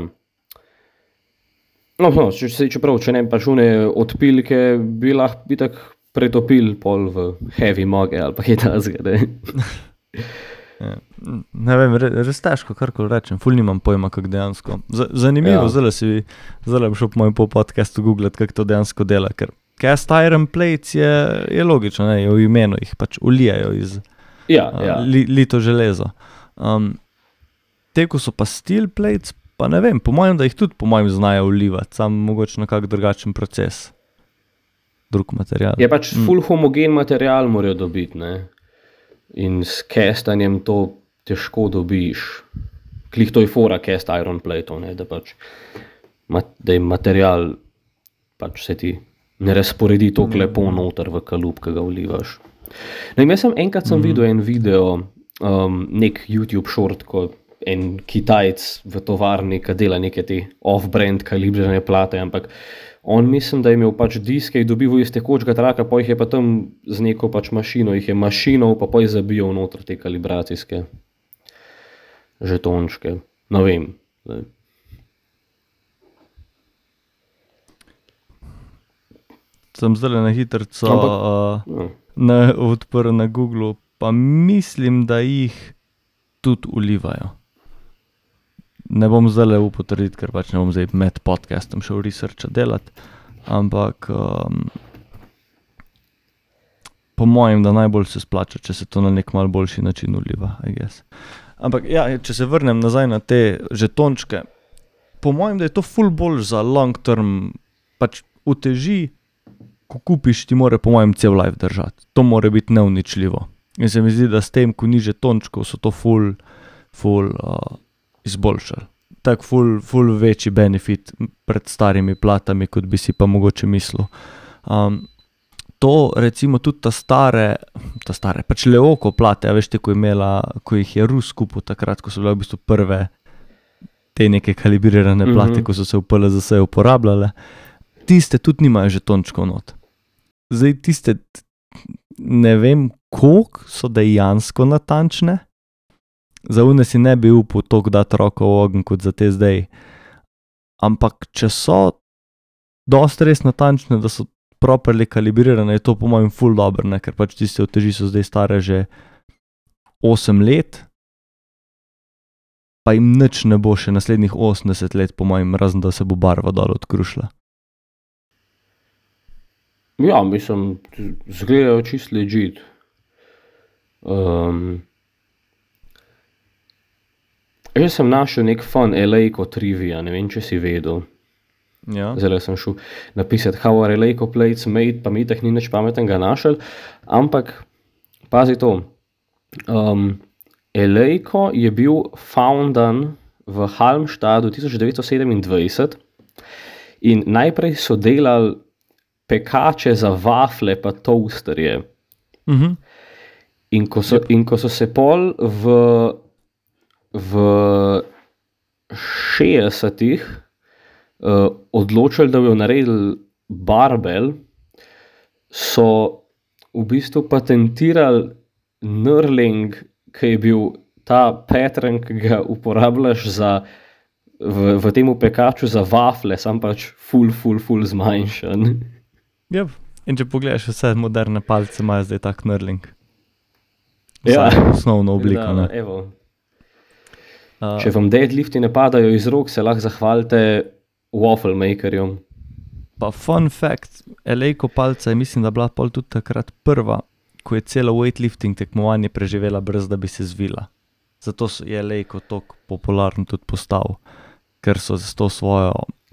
No, no, če, čeprav, če ne pač une odpilke, bi lahko bi tak pretopil pol v heavy moge ali pa kaj takega, ne. Ja, ne vem, re, res težko karkoli rečem, ful nimam pojma, kako dejansko. Z, zanimivo, ja. Zdaj si zdaj bi šel po mojem po podcastu googlat, kako to dejansko dela, ker cast iron plates je, je logično, ne, v imenu jih pač ulijajo iz ja, ja. uh, li, lito železo. Um, te, ko so pa steel plates, pa ne vem, po mojem, da jih tudi po mojem znajo ulivati, sam mogoče na kak drugačen proces. Drug material. Je pač mm. ful homogen material morajo dobiti, ne. In s castanjem to težko dobiš. Klih to je fora cast iron plate, ne, da pač da je material pač se ti ne razporedi toliko mm. lepo noter v kalup, ki ga vlivaš. No, in jaz sem enkrat sem mm. videl en video, um, nek YouTube short, ko en Kitajc v tovarni, ki dela neke te off-brand kalibrirane plate, ampak on mislim, da je imel pač diske in dobival iz tekočega traka, pa jih je pa tam z neko pač mašino, jih je mašinov, pa pa je zabijal noter te kalibracijske žetončke. No vem. Ne. Sem zdaj na hitrco Ampak, uh, na, odprl na Googlu, pa mislim, da jih tudi ulivajo. Ne bom zdaj upal trditi, ker pač ne bom zdaj med podcastom šel researcha delati, ampak um, po mojem, da najbolj se splača, če se to na nek mal boljši način uliva, I guess. Ampak ja, če se vrnem nazaj na te žetončke, po mojem, da je to ful bolj za long term, pač uteži, ko kupiš, ti more po mojem cel life držati. To more biti neuničljivo. In se mi zdi, da s tem, ko ni žetončkov, so to ful, ful uh, izboljšali. Tak ful, ful večji benefit pred starimi platami, kot bi si pa mogoče mislil. Um, to recimo tudi ta stare, ta stare, pač Leoko plate, a veš te, ko, imela, ko jih je Rus kupil takrat, ko so bile v bistvu prve te neke kalibrirane plate, mm-hmm. ko so se v P L Z S uporabljale, tiste tudi nimajo žetončkov not. Zdaj tiste, ne vem, koliko so dejansko natančne, za une si ne bi upal toliko dati roko v ogenj kot za te zdaj. Ampak če so dosti res natančne, da so properly kalibrirane, je to po mojem ful dobro, ne? Ker pač tiste uteži so zdaj stare že osem let, pa jim nič ne bo še naslednjih osemdeset let, po mojem, razen da se bo barva dol odkrušila. Ja, mislim, zgledajo čist legit. Um, Jaz sem našel nek fun Eleiko trivia, ne vem, če si vedel. Ja. Zdaj sem šel napisati how are Eleiko plates made, pa mi teh ni nič pametnega našel, ampak pazi to. Um, Eleiko je bil foundan v Halmstadu tisoč devetsto sedemindvajset in najprej so delali pekače za wafle pa toasterje. Mhm. In ko so, in ko so se pol v v šestdesetih uh, odločili, da bojo naredili barbel, so v bistvu patentirali knurling, ki je bil ta pattern, ki ga uporabljaš za, v, v temu pekaču za wafle, sam pač ful, ful, ful zmanjšan. Yep. In če pogledaš, vse moderne palice imajo zdaj tak knurling. Ja. Osnovno obliko. Da, evo. Uh, Če vam deadlifti ne padajo iz rok, se lahko zahvalite waffle makerjom. Pa fun fact, Eleiko palica je mislim, da bila pol tudi takrat prva, ko je celo weightlifting tekmovanje preživela brez, da bi se zvila. Zato je Eleiko toliko popularno tudi postal, ker so s to svojo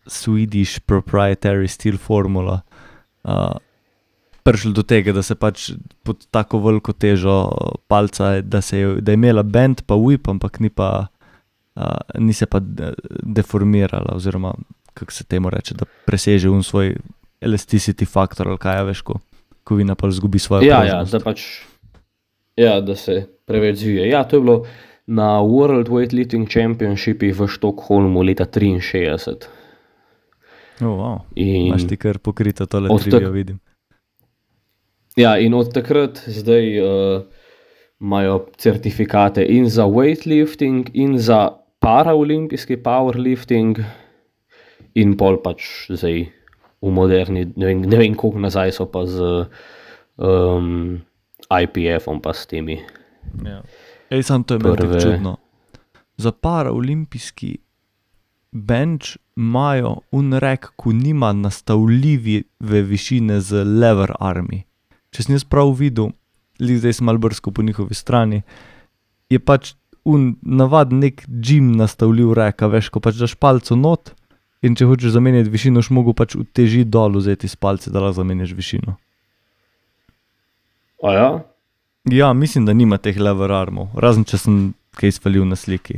Swedish Proprietary Steel Formula uh, prišli do tega, da se pač pod tako veliko težo palca, da, se je, da je imela bend pa whip, ampak ni, pa, uh, ni se pa deformirala, oziroma kako se temu reče, da preseže un svoj elasticity faktor, ali kaj je veš, ko kovina pa zgubi svojo Ja, prožnost. ja, da pač, ja, da se preveč zvije. Ja, to je bilo na World Weightlifting Championshipih v Štokholmu leta triinšestdeset. Oh, wow. In Imaš ti kar pokrito tole od trivijo, tak- vidim. Ja, in od takrat zdaj uh, imajo certifikate in za weightlifting, in za paraolimpijski powerlifting, in pol pač zdaj v moderni, ne vem, ne vem koliko nazaj so pa z um, I P F-om pa s temi. Ja. Ej, sam to je meni tako Prve- čudno. Za paraolimpijski bench imajo un rek, ko nima nastavljive višine z lever armi. Če sem jaz prav videl, li zdaj sem malo brskal po njihovi strani, je pač un navaden nek gym nastavljiv rek, a veš, ko pač daš palco not in če hočeš zamenjati višino, še mogo pač uteži dol vzeti s palce, da lahko zamenjaš višino. A ja? Ja, mislim, da nima teh lever armov, razen če sem kaj svalil na sliki.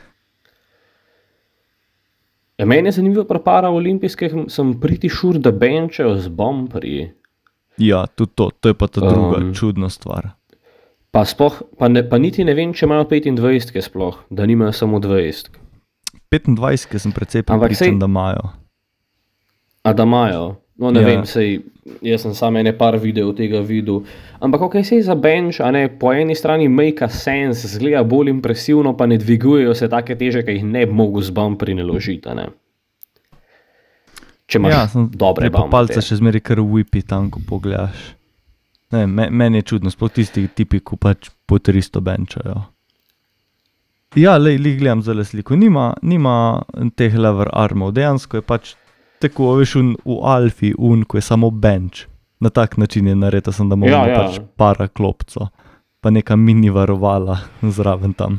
Ja, meni je zanimivo pri paraolimpijskih, sem pretty sure, da benčajo z bumperji. Ja, tudi to, to je pa ta druga Um, čudna stvar. Pa, sploh, pa, ne, pa niti ne vem, če imajo petindvajsetke sploh, da nimajo samo dvajset. petindvajset sem precej Ampak prepričan, sej- da imajo. A da imajo? No, ne Ja. ja. vem, sej, jaz sem samo ene par videov tega videl. Ampak ok, sej za bench, a ne, po eni strani make a sense, zgleda bolj impresivno, pa ne dvigujejo se take teže, ki jih ne bi mogel z bumperi naložiti, a ne. Če imaš Ja, sem dobre pa palce bumpere. še zmeri kar whipi tam, ko pogledaš. Ne, me, meni je čudno, sploh tisti tipi, ko pač po tristo benčajo. Ja, lej, lej gledam zdaj sliko, nima, nima teh lever armov, dejansko je pač tako, veš, un, v alfi, un, ko je samo bench. Na tak način je naredil, sem da imamo Ja, ja. pač para klopco, pa neka mini varovala zraven tam.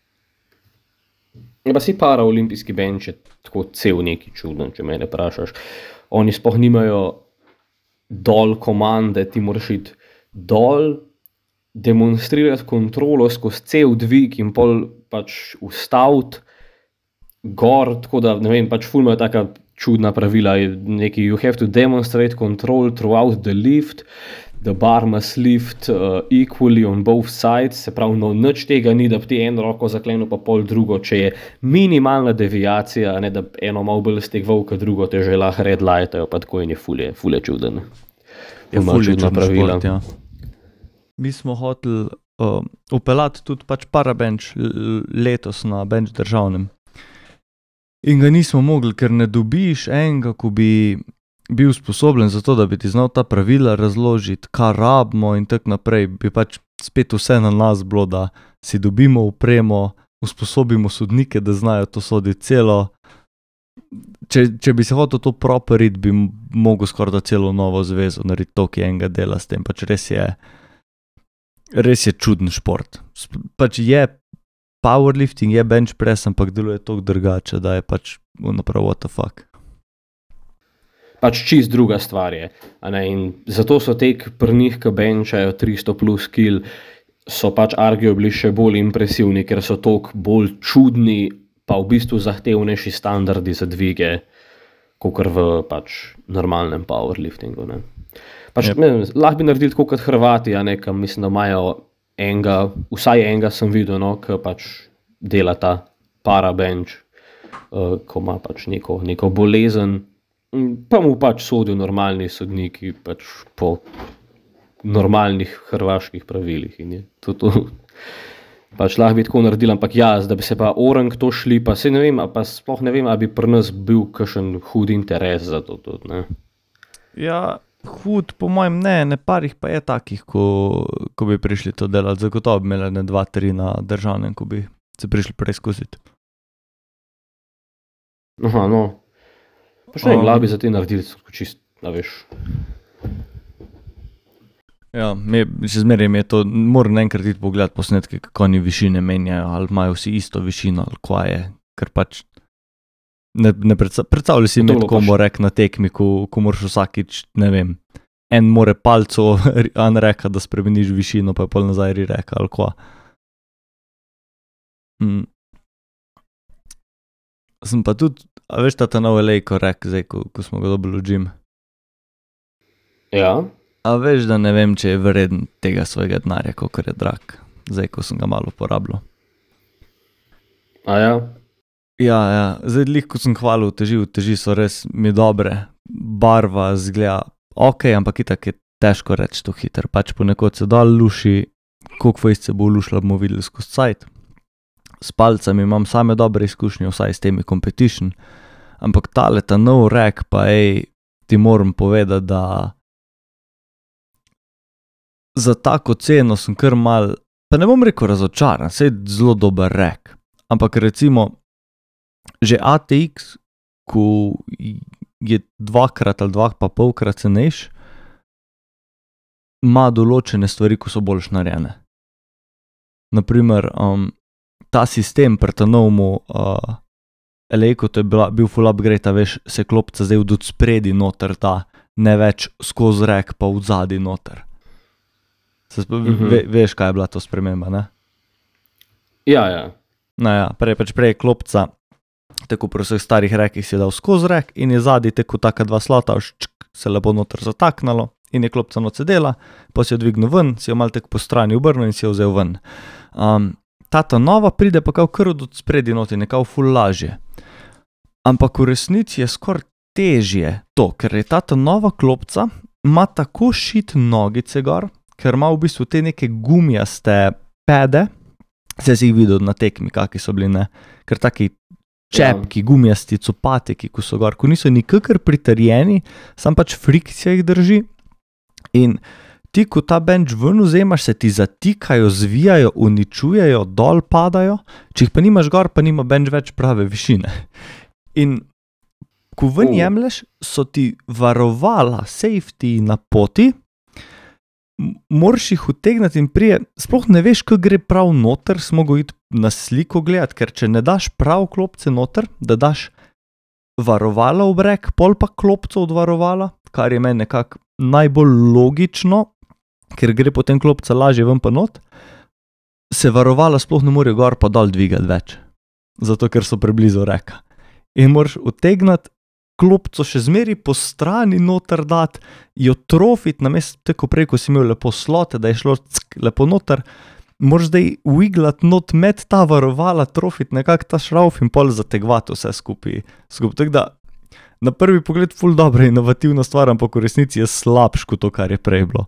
Ja, pa si paraolimpijski bench je tako cel neki čuden, če mene vprašaš. Oni sploh nimajo dol komande, ti moraš iti dol, demonstrirati kontrolo skozi cel dvig in pol pač ustaviti gor, tako da, ne vem, pač ful imajo taka čudna pravila, je neki, you have to demonstrate control throughout the lift, the bar must lift uh, equally on both sides, se pravi, no, nič tega ni, da bi ti eno roko zaklenil, pa pol drugo, če je minimalna deviacija, ne, da eno malo bolj stegval, kot drugo, te že lahko red lightajo, pa tako in je ful je, ful je čuden. Je Ima ful je čudna čuden pravila. šport, ja. Mi smo hoteli uh, upeljati tudi pač parabench l- letos na bench državnem. In ga nismo mogli, ker ne dobiš enega, ko bi bil sposoben za to, da bi ti znal ta pravila razložiti, kaj rabimo in tako naprej. Bi pač spet vse na nas bilo, da si dobimo opremo, usposobimo sodnike, da znajo to soditi celo. Če, če bi se hotel to properiti, bi m- mogel skoraj da celo novo zvezo narediti, to, ki enega dela s tem. Pač res je, res je čuden šport. Sp- Pač je powerlifting, je bench press, ampak deluje toliko drugače, da je pač naprav what the fuck. Pač čist druga stvar je. A ne, in zato so tek pri njih, ki benčajo tristo plus kil, so pač arguably še bolj impresivni, ker so toliko bolj čudni, pa v bistvu zahtevnejši standardi za dvige, kakor v pač normalnem powerliftingu. Ne. Pač, Yep. ne, vem, lahko bi naredili tako kot Hrvati, a ne, kam mislim, da imajo enega, vsaj enega sem videl, no, ki pač dela ta parabench, uh, ko ima pač neko, neko bolezen, Mm, pa mu pač sodijo normalni sodniki pač po normalnih hrvaških pravilih in je to to. Pač lahko bi tako naredili, ampak ja, da bi se pa orang to šli, pa se ne vem, a pa sploh ne vem, a bi pri nas bil kakšen hud interes za to tudi, ne. Ja, hud, po mojem ne, ne parih pa je takih, ko, ko bi prišli to delati. Zagotovo bi imeli ne dva, tri na državnem, ko bi se prišli preizkusiti. Aha, no. Pač ne vem, Um. lahko bi za te naredili tako čist, a veš. Ja, me, še zmeraj mi je to, moram enkrat iti pogledati posnetke, kako oni višine menjajo, ali imajo vsi isto višino, ali kva je, ker pač Ne, ne predsta- predstavljaj si imeti To pa kombo rek na tekmi, ko, ko moraš vsakič, ne vem, en more palco an reka, da spremeniš višino, pa je pol nazaj ri reka, ali kva. Hmm. Sem pa tudi, a veš, ta ta nov Lejko rek, zdaj, ko, ko smo ga dobili v gym. Ja, A veš, da ne vem, če je vreden tega svojega denarja, kolikor je drag, zdaj, ko sem ga malo porabljal. a ja. Ja, ja, zdaj, lih, ko sem hvalil uteži, uteži so res mi dobre, barva zgleda ok, ampak itak je težko reči to hiter, pač ponekod se dol luši, koliko fejst se bo lušila, bomo videli skozi cajt. S palcami imam same dobre izkušnje, vsaj s temi competition, ampak tale ta nov rek, pa ej, ti moram povedati, da za tako ceno sem kar mal, pa ne bom rekel razočaran, saj je zelo dober rek, ampak recimo, že A T X, ko je dvakrat ali dva pa polkrat cenejš, ima določene stvari, ko so boljš narejene. Naprimer, um, ta sistem pri ta novemu uh, Elejku, to je bila, bil full upgrade, a veš, se klopca zdaj od spredi noter da, ne več skozi rek pa v zadnji noter. Se sp- Mhm. ve, veš, kaj je bila to sprememba, ne? Ja, ja. No ja, prej pač prej je klopca, tako pri vseh starih rekih si je dal skozi rek in je zadnji tako taka dva slota, ščk, se lepo noter zataknalo in je klopca not sedela, pa si jo dvignil ven, si jo malo tako po strani obrnil in si jo vzel ven. Um, tata nova pride pa kao kar od spredi noti, nekao ful lažje. Ampak v resnici je skoraj težje to, ker je tata nova klopca, ima tako šit nogice gor, ker ima v bistvu te neke gumijaste pede, se si jih videl na tekmi, kaki so bili, ne, ker taki čepki, gumijasti, copatiki, ko so gor, ko niso nikakor pritrjeni, sam pač frikcija jih drži in ti, ko ta bench ven vzemaš, se ti zatikajo, zvijajo, uničujejo, dol padajo, če jih pa nimaš gor, pa nima bench več prave višine. In ko ven Oh. jemlješ, so ti varovala, safety na poti, m- moraš jih utegniti in prije, sploh ne veš, kaj gre prav noter, smo go iti na sliko gledati, ker če ne daš prav klopce noter, da daš varovala v breg, pol pa klopco od varovala, kar je meni nekako najbolj logično, ker gre potem klopca lažje ven pa not, se varovala sploh ne morejo gor pa dol dvigati več, zato ker so preblizu reka. In moraš utegniti klopco še zmeri po strani noter dati, jo trofiti, namesto tako prej, ko si imel lepo slote, da je šlo ck, lepo noter, moraš zdaj wiglat not med ta varovala, trofiti nekako ta šrauf in pol zategvati vse skupaj. skupaj. Tako da, na prvi pogled ful dobra inovativna stvar, ampak v resnici je slabš kot to, kar je prej bilo.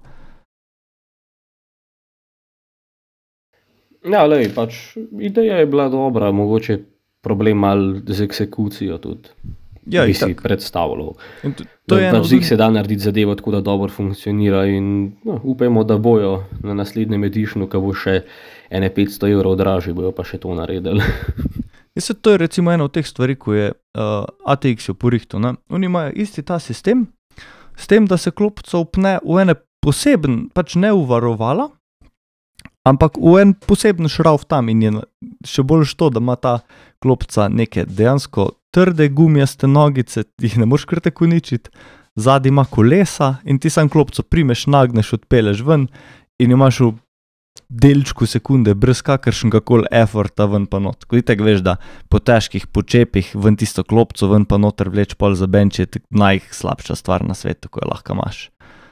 Ja, lej, pač ideja je bila dobra, mogoče problem malo z eksekucijo tudi. Ja, bi si itak. predstavljal. In to, To to je da eno pač od zdaj se da narediti zadevo tako, da dobro funkcionira in no, upajmo, da bojo na naslednjem editionu, ko bo še ene petsto evrov dražji, bojo pa še to naredili. Ja, se to je recimo ena od teh stvari, ko je uh, A T X jo porihtal, ne. Oni imajo isti ta sistem, s tem, da se klopca upne v ene poseben, pač ne v varovala, ampak v en poseben šrauf tam in je na- še bolj to, da ima ta klopca neke dejansko trde gumijaste nogice, jih ne moreš kar tako uničiti, zadnji ima kolesa in ti sam klopco primeš, nagneš, odpeleš ven in jo imaš v delčku sekunde, brez kakršnega koli efforta ven pa not. Ko itak veš, da po težkih počepih ven tisto klopco, ven pa noter vleč pol za bench je tak najslabša stvar na svetu, ko jo lahko imaš.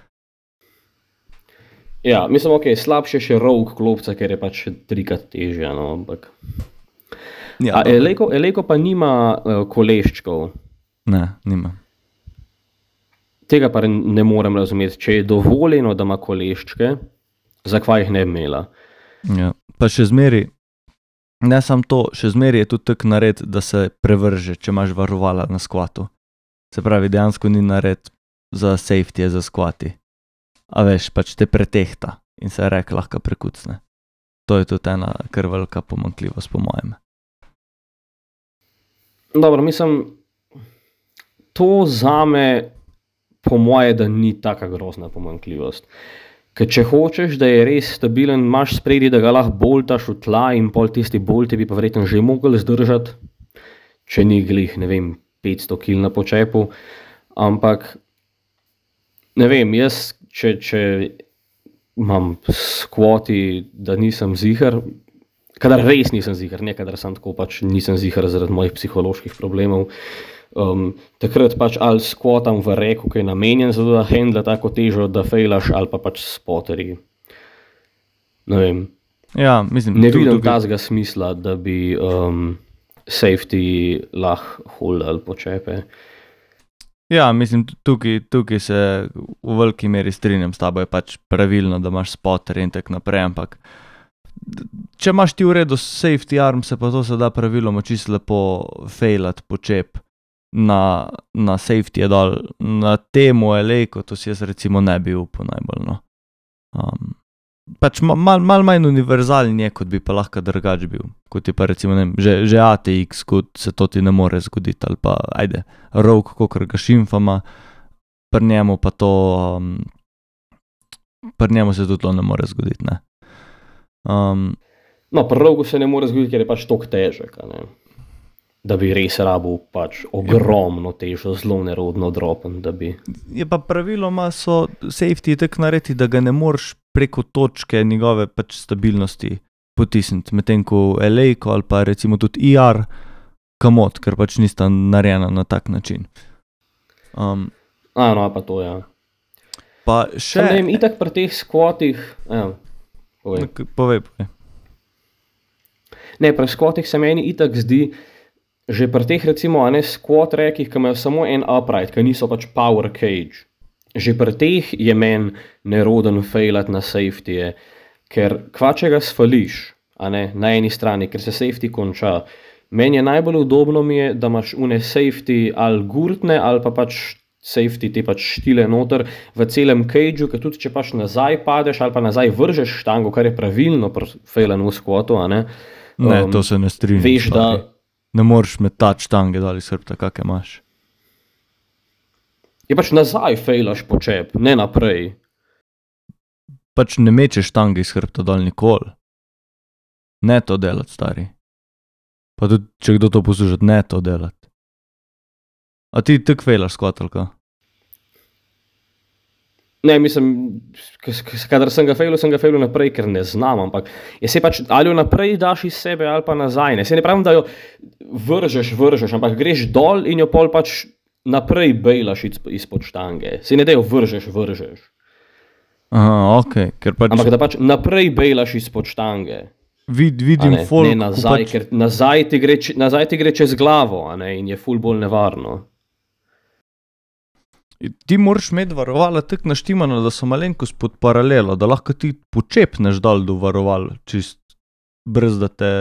Ja, mislim, ok, slabše še rogue klopca, ker je pač še trikrat težje, no, ampak... Ja, A dobro. Elejko, Elejko pa nima uh, koleščkov. Ne, nima. Tega pa ne morem razumeti. Če je dovoljeno, da ima koleščke, zakaj jih ne bi imela? Ja. Pa še zmeri, ne samo to, še zmeri je tudi tak nared, da se prevrže, če imaš varovala na skvatu. Se pravi, dejansko ni nared za safety, za skvati. A veš, pač te pretehta in se rek lahko prekucne. To je tudi ena kar velika pomanjkljivost po mojem. Dobro, mislim, to zame, po moje, da ni taka grozna pomanjkljivost. Ker če hočeš, da je res stabilen, imaš spredi, da ga lahko boltaš v tla in pol tisti bolti bi pa verjetno že mogli zdržati. če ni glih, ne vem, petsto kilogramov na počepu, ampak ne vem, jaz, če, če imam skvoti, da nisem ziher, kadar res nisem ziher, ne kadar sem tako pač nisem ziher zaradi mojih psiholoških problemov, um, takrat pač ali skvotam v reku, ki je namenjen za to, da handla tako težo, da fejlaš, ali pa pač spoterji. Ne vem. Ja, mislim, ne tu- vidim tukaj- tazga smisla, da bi um, safety lahko holdali počepe. Ja, mislim, tukaj, tukaj se v veliki meri strinjam s tabo, je pač pravilno, da imaš spotter in tak naprej, ampak d- če imaš ti v redu safety arm, se pa to se da praviloma čisto lepo failat počep na, na safety je dol, na temu elejko, to si jaz recimo ne bi upal najbolj, no. Um, pač ma- mal, mal manj univerzalen je, kot bi pa lahko drugač bil, kot je pa recimo, ne vem, že, že A T X, kot se to ti ne more zgoditi, ali pa, ajde, Rogue, kakor ga šimfama, pri njemu pa to, um, pri njemu se tudi to ne more zgoditi, ne. Um, No, pri rogu se ne more zgoditi, ker je pač toliko težek, a ne? Da bi res rabil pač ogromno težo, zelo nerodno dropen, da bi... je pa praviloma so safety tako narediti, da ga ne moreš preko točke njegove pač stabilnosti potisniti, medtem ko elejko ali pa recimo tudi E R kamot, ker pač nista narejena na tak način. Um, A, no, pa to, ja. pa Še... še... Ne vem, itak pri teh skvotih... Ja, povej. K- Povej, povej. Ne, pri skvotih se meni itak zdi, že pri teh recimo, a ne, squat rekih, ki imajo samo en upright, ki niso pač power cage, že pri teh je meni neroden failat na safety, ker kvače ga sfališ, a ne, na eni strani, ker se safety konča. Meni je najbolj udobno mi je, da imaš une safety ali gurtne, ali pa pač safety te pač štile noter v celem cageu, ker tudi če pač nazaj padeš ali pa nazaj vržeš štango, kar je pravilno pri failanju v squatu, a ne. Ne, Um, to se ne strinjam. Veš, da... sorry. Ne moreš metati štange dol iz hrbta, kakšne imaš. Je pač nazaj fejlaš počep, ne naprej. Pač ne mečeš štange iz hrbta dol nikoli. Ne to delati, stari. Pa tudi, če kdo to posluša, ne to delati. A ti tako fejlaš skvat ali kaj? Ne, mislim, k- k- kadar sem ga fejlil, sem ga fejlil naprej, ker ne znam, ampak je se pač, ali jo naprej daš iz sebe, ali pa nazaj, ne. Se ne pravim, da jo vržeš, vržeš, ampak greš dol in jo pol pač naprej bejlaš iz- izpod štange. Se ne da jo vržeš, vržeš. Aha, okej, okay. Ker pač Ampak da pač naprej bejlaš izpod štange. vid, A vidim ne, folk, ne ko nazaj, pač, ker nazaj ti, gre, če- nazaj ti gre čez glavo, a ne, in je ful bolj nevarno. ti moraš imeti varovala tako naštimano, da so malenkost pod paralelo, da lahko ti počepneš dol do varoval, čist brez da te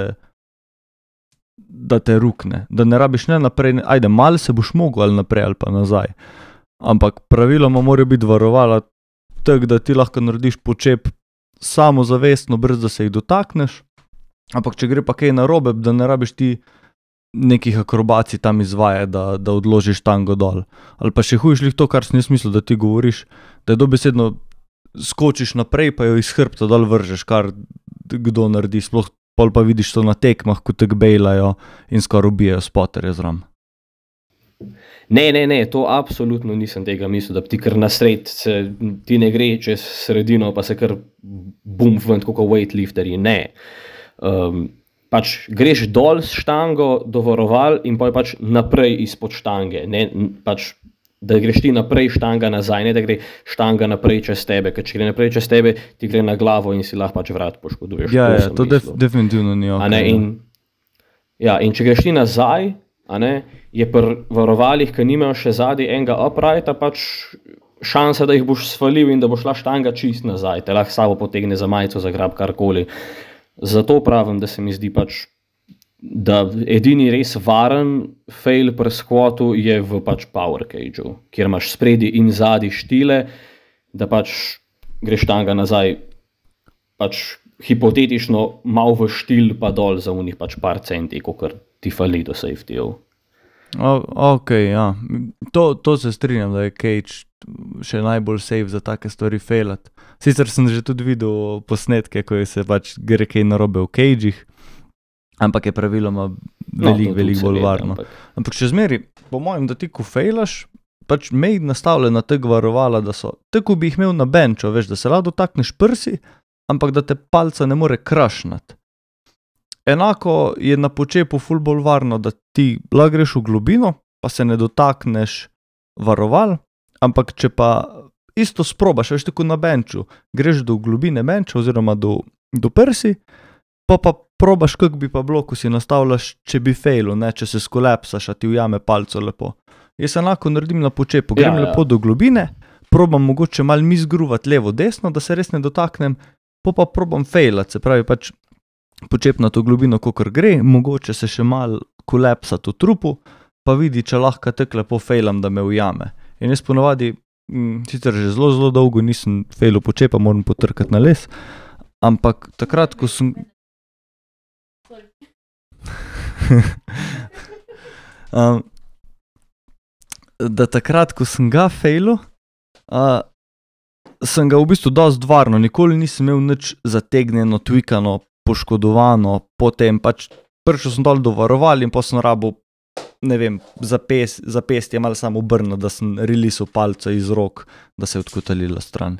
da te rukne, da ne rabiš ne naprej, ne, ajde, malo se boš mogel ali naprej ali pa nazaj, ampak praviloma morajo biti varovala tako, da ti lahko narediš počep samozavestno, brez da se jih dotakneš, ampak če gre pa kaj narobe, da ne rabiš ti nekih akrobacij tam izvaja, da, da odložiš tango dol. Ali pa še hujš lih to, kar sem jaz mislil, da ti govoriš, da je dobesedno skočiš naprej, pa jo iz hrbta dol vržeš, kar kdo naredi, sploh pol pa vidiš to na tekmah, ko te bejlajo in skoraj ubijajo spoterje zram. Ne, ne, ne, to absolutno nisem tega mislil, da ti kar nasred, se, ti ne gre čez sredino, pa se kar bum ven, tako kot weightlifterji, ne. Um, pač greš dol s štango do varoval in pa je pač naprej izpod štange, ne, n- pač, da greš ti naprej, štanga nazaj, ne da gre štanga naprej čez tebe, ker če gre naprej čez tebe, ti gre na glavo in si lahko pač vrat poškoduješ. Ja, ja, sem to def, mislil. definitivno ni A ne, okej. in, ja, in če greš ti nazaj, a ne, je pri varovalih, ki nimajo še zadaj enega uprighta, pač šansa, da jih boš svalil in da bo šla štanga čist nazaj, te lahko s sabo potegne za majico, za grab, karkoli. Zato pravim, da se mi zdi pač, da edini res varen fail pri squatu je v pač power cageu, kjer imaš spredi in zadaj štile, da pač greš štanga nazaj, pač hipotetično malo v štil pa dol za unih pač par centi, kakor ti fali do safetyjev. O, ok, ja. To, to se strinjam, da je cage še najbolj safe za take stvari failat. Sicer sem že tudi videl posnetke, ko je se pač gre kaj narobe v cageih, ampak je praviloma veliko, No, to veliko tudi bolj seveda, varno. ampak- Ampak še zmeri, po mojem, da ti ko fejlaš, pač mej nastavljena tega varovala, da so, tako bi jih imel na benču, veš, da se lahko dotakneš prsi, ampak da te palca ne more krašnati. Enako je na počepu ful bolj varno, da ti lahko greš v globino, pa se ne dotakneš varoval, ampak če pa isto sprobaš, veš, tako na benču, greš do globine benča oziroma do, do prsi, pa pa probaš, kak bi pa bilo, ko si nastavljaš, če bi fejlu, ne, če se skolepsaš, a ti ujame palco lepo. Jaz enako naredim na počepu, grem Ja, ja. lepo do globine, probam mogoče malo mi zgruvati levo, desno, da se res ne dotaknem, po pa probam fejlati, se pravi pač počep na to globino, kakor gre, mogoče se še malo kolepsati v trupu, pa vidi, če lahko tako lepo fejlam, da me ujame. In jaz ponovadi, m, sicer že zelo, zelo dolgo nisem fejlu počepa, moram potrkati na les, ampak takrat, ko sem... um, da takrat, ko sem ga fejlu, uh, sem ga v bistvu dosti varno, nikoli nisem imel nič zategnjeno, twikano, poškodovano, potem pač prišel sem dol do varoval in pa sem rabil, ne vem, zapes, zapestje malo samo obrnil, da sem releasal palco iz rok, da se je odkotalila stran.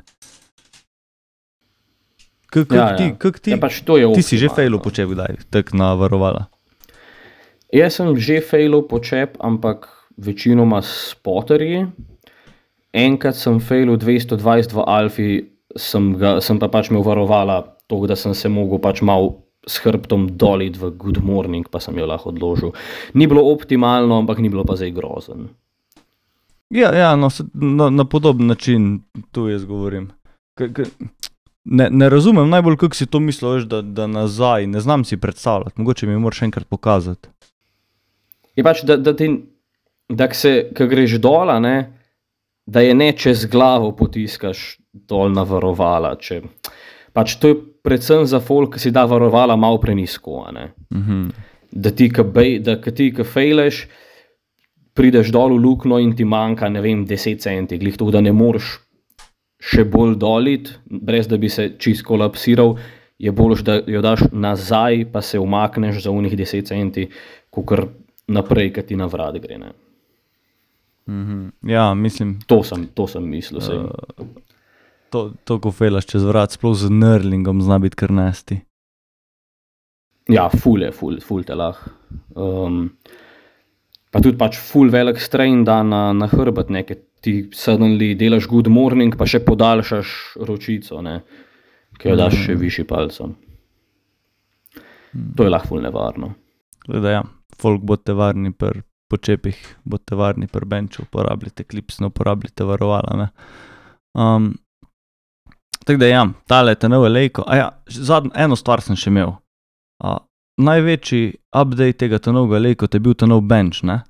Kak, kak Ja, ti, ja. kak ti, Ja, pač to je ti si že optimalno. fejlu počep kdaj, tak na varovala? Jaz sem že fejlal počep, ampak večinoma s spotterji. Enkrat sem fejlal dvesto dvajset v alfi, sem, ga, sem pa pač imel varovala, to, da sem se mogel pač mal s hrbtom doliti v good morning, pa sem jo lahko odložil. Ni bilo optimalno, ampak ni bilo pa zdaj grozen. Ja, ja, no, se- na, na podoben način tu jaz govorim. K, k, ne, ne razumem najbolj, kako si to mislil, veš, da, da nazaj, ne znam si predstavljati, mogoče mi moraš enkrat pokazati. Je pač, da, da, ti, da k se, ko greš dol, a ne, da je ne čez glavo potiskaš dol na varovala. Če, pač to je predvsem za folk, ki si da varovala malo prenisko, a ne. Mhm. Da ti, ko bej- da ko ti, ko fejleš, prideš dol v luknjo in ti manjka, ne vem, deset centi, glih to, da ne moreš še bolj dolit, brez da bi se čisto kolapsiral, je boljš, da jo daš nazaj, pa se umakneš za unih deset centi, kakor naprej, ki ti na vrat gre. Ne. Mhm. Ja, mislim, To sem, to sem mislil. Sej. uh, to, to ko fejlaš čez vrat, sploh z nurlingom zna biti kar nesti. Ja, ful je, ful, ful te lahko. Um, pa tudi pač ful velik strain da na, na hrbet, ne, ker ti suddenly delaš good morning, pa še podaljšaš ročico, ne, ki jo daš še višji palcem. To je lahko ful nevarno. Gleda, ja, folk boste varni pri počepih, boste varni pri benču, uporabljate klips, ne uporabljate varovala, ne. Um, tako da ja, tale te nove lejko, a ja, zadnjo, eno stvar sem še imel. A, največji update tega te novega lejko te je bil te nov bench, ne?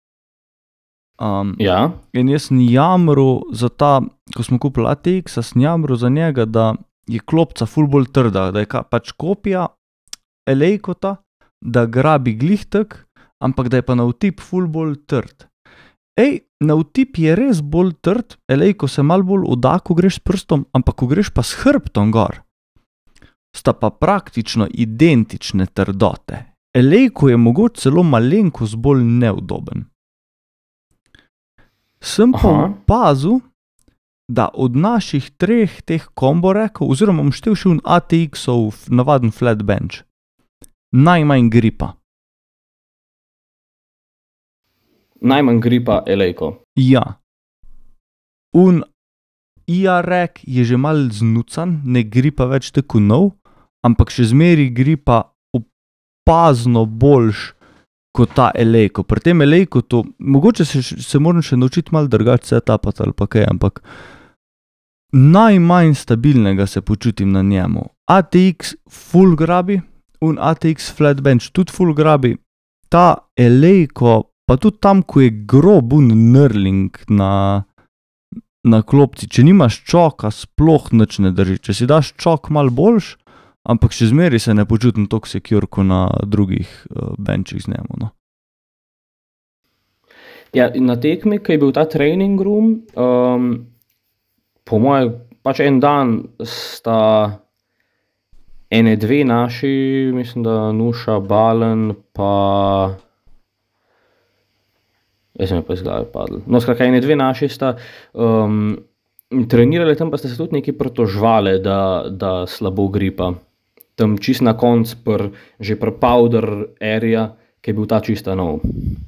Um, Ja, in jaz sem jamru za ta, ko smo kupili A T X, sem jamru za njega, da je klopca ful bolj trda, da je ka, pač kopija elejkota, da grabi glihtek, ampak da je pa na vtip ful bolj trd. Ej, na vtip je res bolj trd, elejko se malo bolj uda, ko greš s prstom, ampak ko greš pa s hrbtom gor, sta pa praktično identične trdote. Elejko je mogoče celo malenkost bolj neudoben. Sem pa Aha. opazil, da od naših treh teh komborekov, oziroma bom štel še un A T X-ov f- navaden flat bench, najmanj gripa. najmanj gripa elejko. Ja. Un I A R E C je že mal znucan, ne gripa več tako nov, ampak še zmeri gripa opazno boljš kot ta elejko. Pri tem elejko to, mogoče se, se moram še naučiti malo drugače setupati ali pa kaj, ampak najmanj stabilnega se počutim na njemu. A T X full grabi, un A T X flatbench tudi full grabi, ta elejko, pa tudi tam, ko je grob un nurling na, na klopci, če nimaš čoka, sploh nič ne drži. Če si daš čok malo boljš, ampak še zmeri se ne počutim toliko secure, kot na drugih uh, benčih z njemu. No. Ja, in na tekmi, ki je bil ta training room, um, po mojem, pač en dan sta ene dve naši, mislim, da Nuša, Balen, pa... Jaz sem je pa iz glave padl. No, skratka, ene dve naši sta um, trenirali, tam pa ste se tudi nekaj pritožvali, da, da slabo gripa. Tam čist na konc, pr, že pri powder area, ki je bil ta čista nov.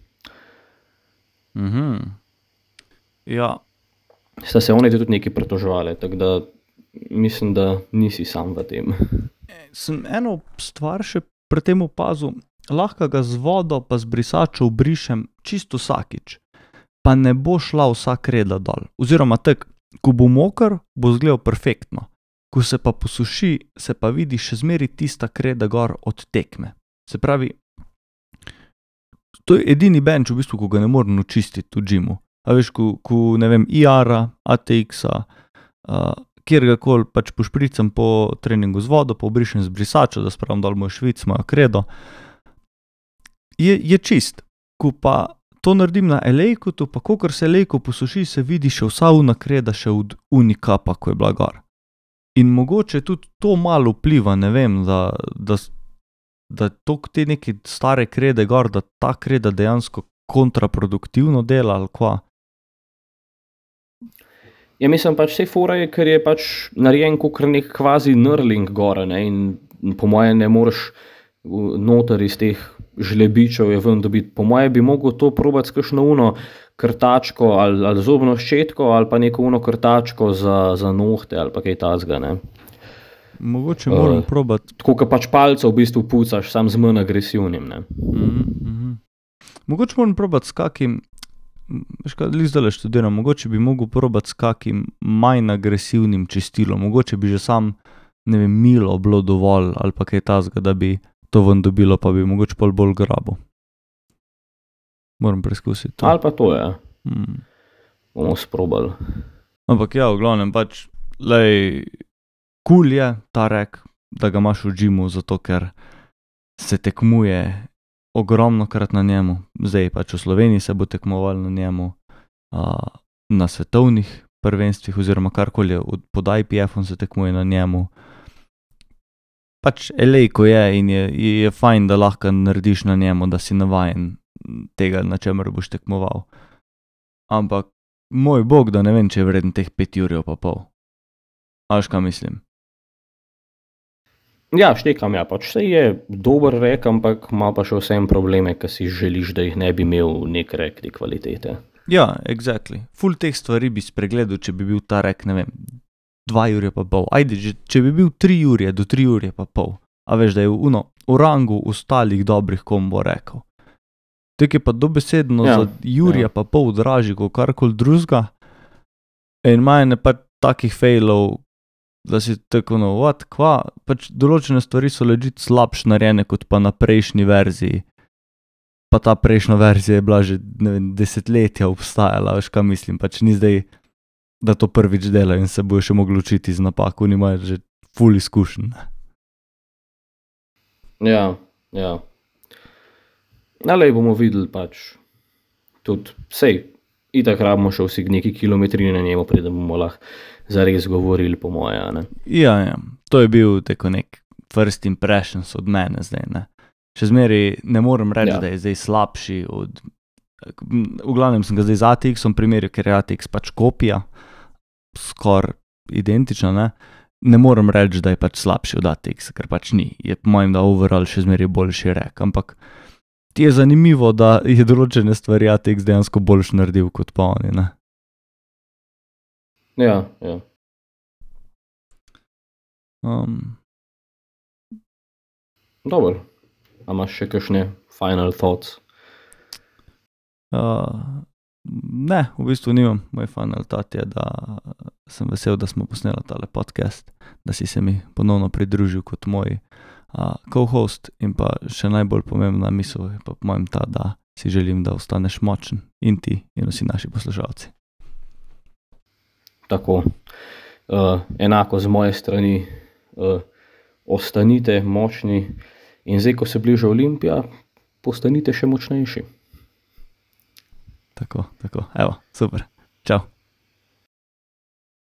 Mhm. Ja. Sta se oni tudi nekaj pritožvali, tako da mislim, da nisi sam v tem. Sem eno stvar še pri tem opazil, lahko ga z vodo pa z brisačo brišem čisto vsakič, pa ne bo šla vsa kreda dol. Oziroma tak, ko bo moker, bo izgledal perfektno. Ko se pa posuši, se pa vidi še zmeri tista kreda gor od tekme. Se pravi, to je edini bench v bistvu, ko ga ne morem očistiti v gymu. A veš, ko, ko ne vem, I R-a, A T X-a, uh, kjergakoli pač pošpricam po treningu z vodo, pa obrišem z brisačo, da spravim dol moj švic, mojo kredo. Je, je čist. Ko pa to naredim na elejkotu, pa kakor se elejko posuši, se vidi še vsa una kreda še od unikapa, ko je bila gor. In mogoče tudi to malo vpliva, ne vem, da, da, da toliko te neke stare krede gor, da ta kreda dejansko kontraproduktivno dela ali kva. Ja, mislim pač vse fora je, ker je pač narejen kakor nek kvazi nrling gore, ne, in po moje ne moreš noter iz teh žlebičev je ven dobiti. Po moje bi mogel to probati s kakšno uno krtačko ali, ali zobno ščetko ali pa neko uno krtačko za, za nohte ali pa kaj tazga, ne. Mogoče moram uh, probati. Tako, ka pač palcev v bistvu pucaš, sam z manj agresivnim, ne. Mm-hmm. Mogoče moram probati s kakim, veš kaj, li zdaj študiram, mogoče bi mogel probati s kakim manj agresivnim čistilom, mogoče bi že sam, ne vem, milo bilo dovolj ali pa kaj tazga, da bi to ven dobilo, pa bi mogoče pol bolj grabo. Moram preizkusiti to. Ali pa to je. Hmm. Bomo sprobali. Ampak ja, v glavnem pač, lej, cool je ta rek, da ga imaš v gymu, zato ker se tekmuje ogromno krat na njemu. Zdaj pač v Sloveniji se bo tekmoval na njemu, a, na svetovnih prvenstvih oziroma karkoli je, pod I P F-om se tekmuje na njemu. Pač elejko je in je, je fajn, da lahko narediš na njemu, da si navajen tega, na čemer boš tekmoval. Ampak, moj bog, da ne vem, če je vreden teh pet jurjev pa pol. A veš, kaj mislim? Ja, štekam, ja, pač vse je dober rek, ampak ima pa še vsem probleme, ki si želiš, da jih ne bi imel nek rek te kvalitete. Ja, exactly. Ful teh stvari bi spregledal, če bi bil ta rek, ne vem, dva jurja pa pol. Ajde, če bi bil tri jurje do tri jurje pa pol. A veš, da je uno, v rangu ostalih dobrih kombo rekel. Tek je pa dobesedno ja, za jurja ja. pa pol draži, kot karkoli drugega. In manj je pa takih failov, da si tako, no, what, kva, pač določene stvari so legit slabš narejene, kot pa na prejšnji verziji. Pa ta prejšnja verzija je bila že, ne vem, desetletja obstajala, veš, kaj mislim, pač ni zdaj, da to prvič dela in se bojo še mogli učiti iz napak, oni imajo že ful izkušenj. Ja, ja. Ali bomo videli pač, tudi sej, itak rabimo še vsi neki kilometri na njemu, preden bomo lahko zares govorili po moje, ne? Ja, ja, to je bil tako nek first impressions od mene zdaj, ne? Še zmeri ne morem reči, ja. da je zdaj slabši od, v glavnem sem ga zdaj z A T X-om primeril, ker je A T X pač kopija, skoraj identična, ne? Ne morem reči, da je pač slabši od A T X, ker pač ni. Je po mojem, da overall še zmeri boljši rek, ampak ti je zanimivo, da je določene stvari A T X dejansko boljš naredil kot pa oni, ne? Ja, ja. Um. Dobro. A imaš še kakšne final thoughts? Uh, ne, v bistvu nimam. Moj final thought je, da sem vesel, da smo posneli tale podcast, da si se mi ponovno pridružil kot moj uh, co-host in pa še najbolj pomembna misel je pa po mojem ta, da si želim, da ostaneš močen in ti in vsi naši poslušalci. Tako. Uh, enako z moje strani. Uh, ostanite močni. In zdaj, ko se bliža Olimpija, postanite še močnejši. Tako, tako. Evo, super. Čau.